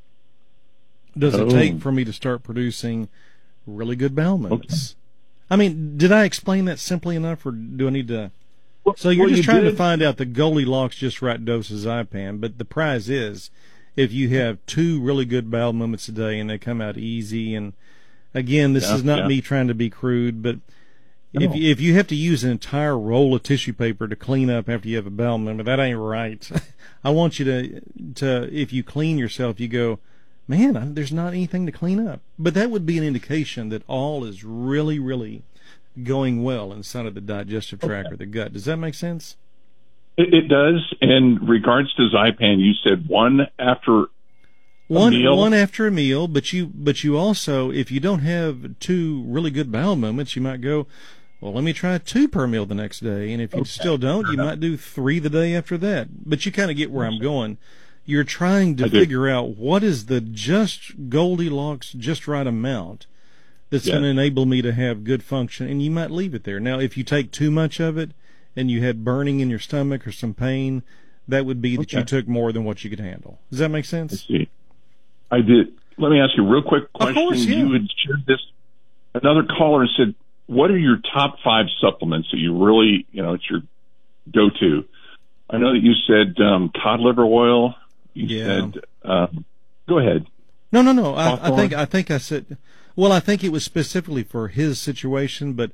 Speaker 1: does it
Speaker 3: Oh.
Speaker 1: take for me to start producing really good bowel movements. I mean, did I explain that simply enough, or do I need to?
Speaker 3: Well,
Speaker 1: So you're
Speaker 3: well,
Speaker 1: just
Speaker 3: you
Speaker 1: trying to
Speaker 3: did-
Speaker 1: find out the Goldilocks just right dose of Zypan, but the prize is if you have two really good bowel movements a day and they come out easy. And again, this
Speaker 3: Yeah,
Speaker 1: is not
Speaker 3: yeah.
Speaker 1: me trying to be crude, but
Speaker 3: No.
Speaker 1: if you, if you have to use an entire roll of tissue paper to clean up after you have a bowel movement, that ain't right. I want you to to if you clean yourself, you go, man, I, there's not anything to clean up. But that would be an indication that all is really, really going well inside of the digestive tract or the gut. Does that make sense?
Speaker 3: It, it does. In regards to Zypan, you said one after
Speaker 1: One
Speaker 3: meal?
Speaker 1: one after a meal, but you but you also, if you don't have two really good bowel movements, you might go, well, let me try two per meal the next day. And if you still don't, you might do three the day after that. But you kind of get where I'm going. You're trying to
Speaker 3: I do.
Speaker 1: figure out what is the just Goldilocks, just right amount that's
Speaker 3: Yeah.
Speaker 1: going to enable me to have good function, and you might leave it there. Now, if you take too much of it and you had burning in your stomach or some pain, that would be that you
Speaker 3: Okay.
Speaker 1: took more than what you could handle. Does that make sense?
Speaker 3: Let's see. I did. Let me ask you a real quick
Speaker 1: Of
Speaker 3: question.
Speaker 1: course, yeah.
Speaker 3: You had shared this. Another caller said, "What are your top five supplements that you really, you know, it's your go-to?" I know that you said um, cod liver oil. You
Speaker 1: Yeah.
Speaker 3: said, um, "Go ahead."
Speaker 1: No, no, no. I, I
Speaker 3: Hawthorne?
Speaker 1: think I think I said. Well, I think it was specifically for his situation, but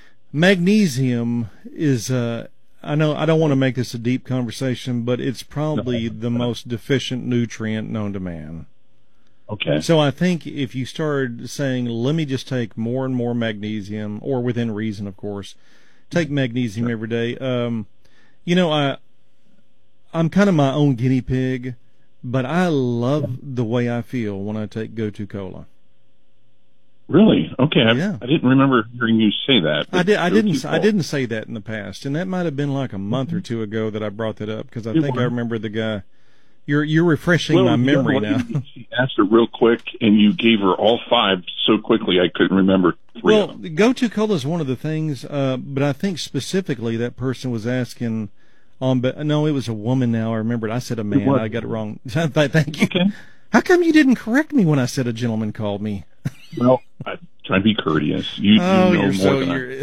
Speaker 1: magnesium is. Uh, I know I don't want to make this a deep conversation, but it's probably the most deficient nutrient known to man.
Speaker 3: Okay.
Speaker 1: So I think if you started saying, "Let me just take more and more magnesium," or within reason, of course, take magnesium every day. Um, you know, I I'm kind of my own guinea pig, but I love the way I feel when I take Go-To Cola.
Speaker 3: Really? Okay. I,
Speaker 1: Yeah.
Speaker 3: I didn't remember hearing you say that.
Speaker 1: I did. I
Speaker 3: You're
Speaker 1: didn't.
Speaker 3: too
Speaker 1: I
Speaker 3: cool.
Speaker 1: didn't say that in the past, and that might have been like a month or two ago that I brought that up because I
Speaker 3: It
Speaker 1: think I
Speaker 3: was.
Speaker 1: remember the guy. You're you're refreshing
Speaker 3: Well,
Speaker 1: my
Speaker 3: you know
Speaker 1: memory
Speaker 3: what?
Speaker 1: now.
Speaker 3: She asked it real quick, and you gave her all five so quickly I couldn't remember three
Speaker 1: Well,
Speaker 3: of them.
Speaker 1: Go-To Cola is one of the things, uh, but I think specifically that person was asking on, but no, it was a woman. Now I remembered. I said a man. I got it wrong. Thank you.
Speaker 3: Okay.
Speaker 1: How come you didn't correct me when I said a gentleman called me?
Speaker 3: Well, I'm trying to be courteous. You,
Speaker 1: oh,
Speaker 3: you know
Speaker 1: you're
Speaker 3: more
Speaker 1: so
Speaker 3: than I-
Speaker 1: you're.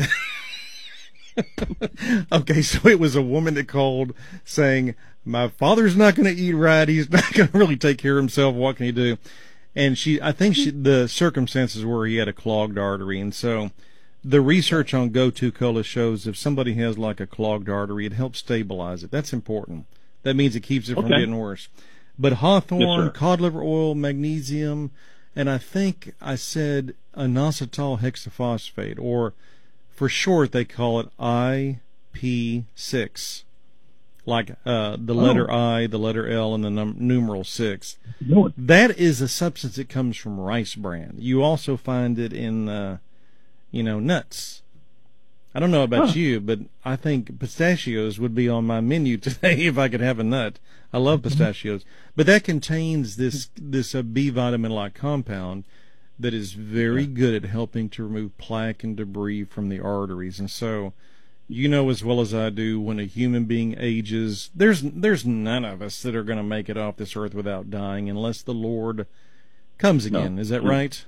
Speaker 1: Okay, so it was a woman that called saying, my father's not going to eat right. He's not going to really take care of himself. What can he do? And she, I think she, the circumstances were he had a clogged artery. And so the research on GoToCola shows if somebody has like a clogged artery, it helps stabilize it. That's important. That means it keeps it from
Speaker 3: Okay.
Speaker 1: getting worse. But hawthorn,
Speaker 3: Yes, sir.
Speaker 1: cod liver oil, magnesium, and I think I said inositol hexaphosphate, or for short, they call it I P six, like uh, the letter
Speaker 3: Oh.
Speaker 1: I, the letter L, and the num- numeral six.
Speaker 3: No,
Speaker 1: That is a substance that comes from rice bran. You also find it in, uh, you know, nuts. I don't know about
Speaker 3: Huh.
Speaker 1: you, but I think pistachios would be on my menu today if I could have a nut. I love pistachios, but that contains this this uh, B vitamin-like compound that is very good at helping to remove plaque and debris from the arteries. And so, you know as well as I do, when a human being ages, there's there's none of us that are going to make it off this earth without dying unless the Lord comes
Speaker 3: No.
Speaker 1: again. Is that
Speaker 3: Yeah.
Speaker 1: right?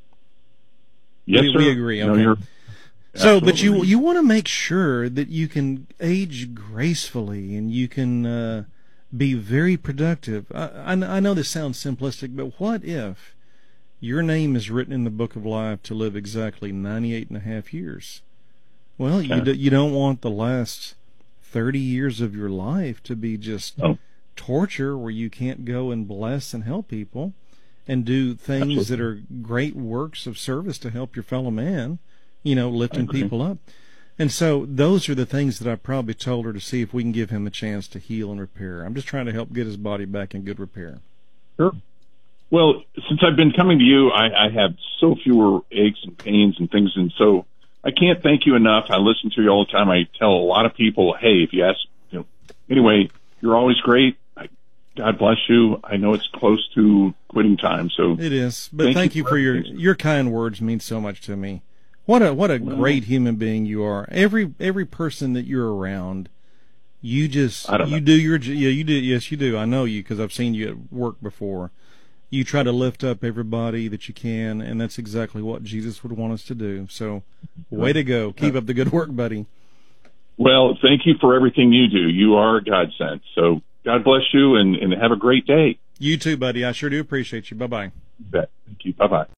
Speaker 3: yes,
Speaker 1: we,
Speaker 3: sir.
Speaker 1: we agree.
Speaker 3: No,
Speaker 1: Okay.
Speaker 3: you're
Speaker 1: So, but you
Speaker 3: absolutely-
Speaker 1: you want to make sure that you can age gracefully and you can uh, be very productive. I, I, I know this sounds simplistic, but what if your name is written in the book of life to live exactly ninety-eight and a half years? Well, you
Speaker 3: Okay.
Speaker 1: do, you don't want the last thirty years of your life to be just
Speaker 3: Oh.
Speaker 1: torture where you can't go and bless and help people and do things that are great works of service to help your fellow man, you know, lifting
Speaker 3: agree.
Speaker 1: people up. And so those are the things that I probably told her to see if we can give him a chance to heal and repair. I'm just trying to help get his body back in good repair.
Speaker 3: Sure. Well, since I've been coming to you, I, I have so fewer aches and pains and things, and so I can't thank you enough. I listen to you all the time. I tell a lot of people, hey, if you ask, you know, anyway, you're always great. I, God bless you. I know it's close to quitting time, so
Speaker 1: It is, but
Speaker 3: Thank
Speaker 1: thank,
Speaker 3: you
Speaker 1: you
Speaker 3: for
Speaker 1: for your
Speaker 3: everything.
Speaker 1: your kind words mean so much to me. What a what a
Speaker 3: Well-
Speaker 1: great human being you are. Every every person that you're around, you just
Speaker 3: I don't
Speaker 1: you
Speaker 3: know.
Speaker 1: do your j- yeah you do yes you do. I know you because I've seen you at work before. You try to lift up everybody that you can, and that's exactly what Jesus would want us to do. So, way to go! Keep up the good work, buddy.
Speaker 3: well, thank you for everything you do. You are a godsend. So God bless you, and, and have a great day.
Speaker 1: You too, buddy. I sure do appreciate you. Bye bye.
Speaker 3: You bet. Thank you. Bye bye.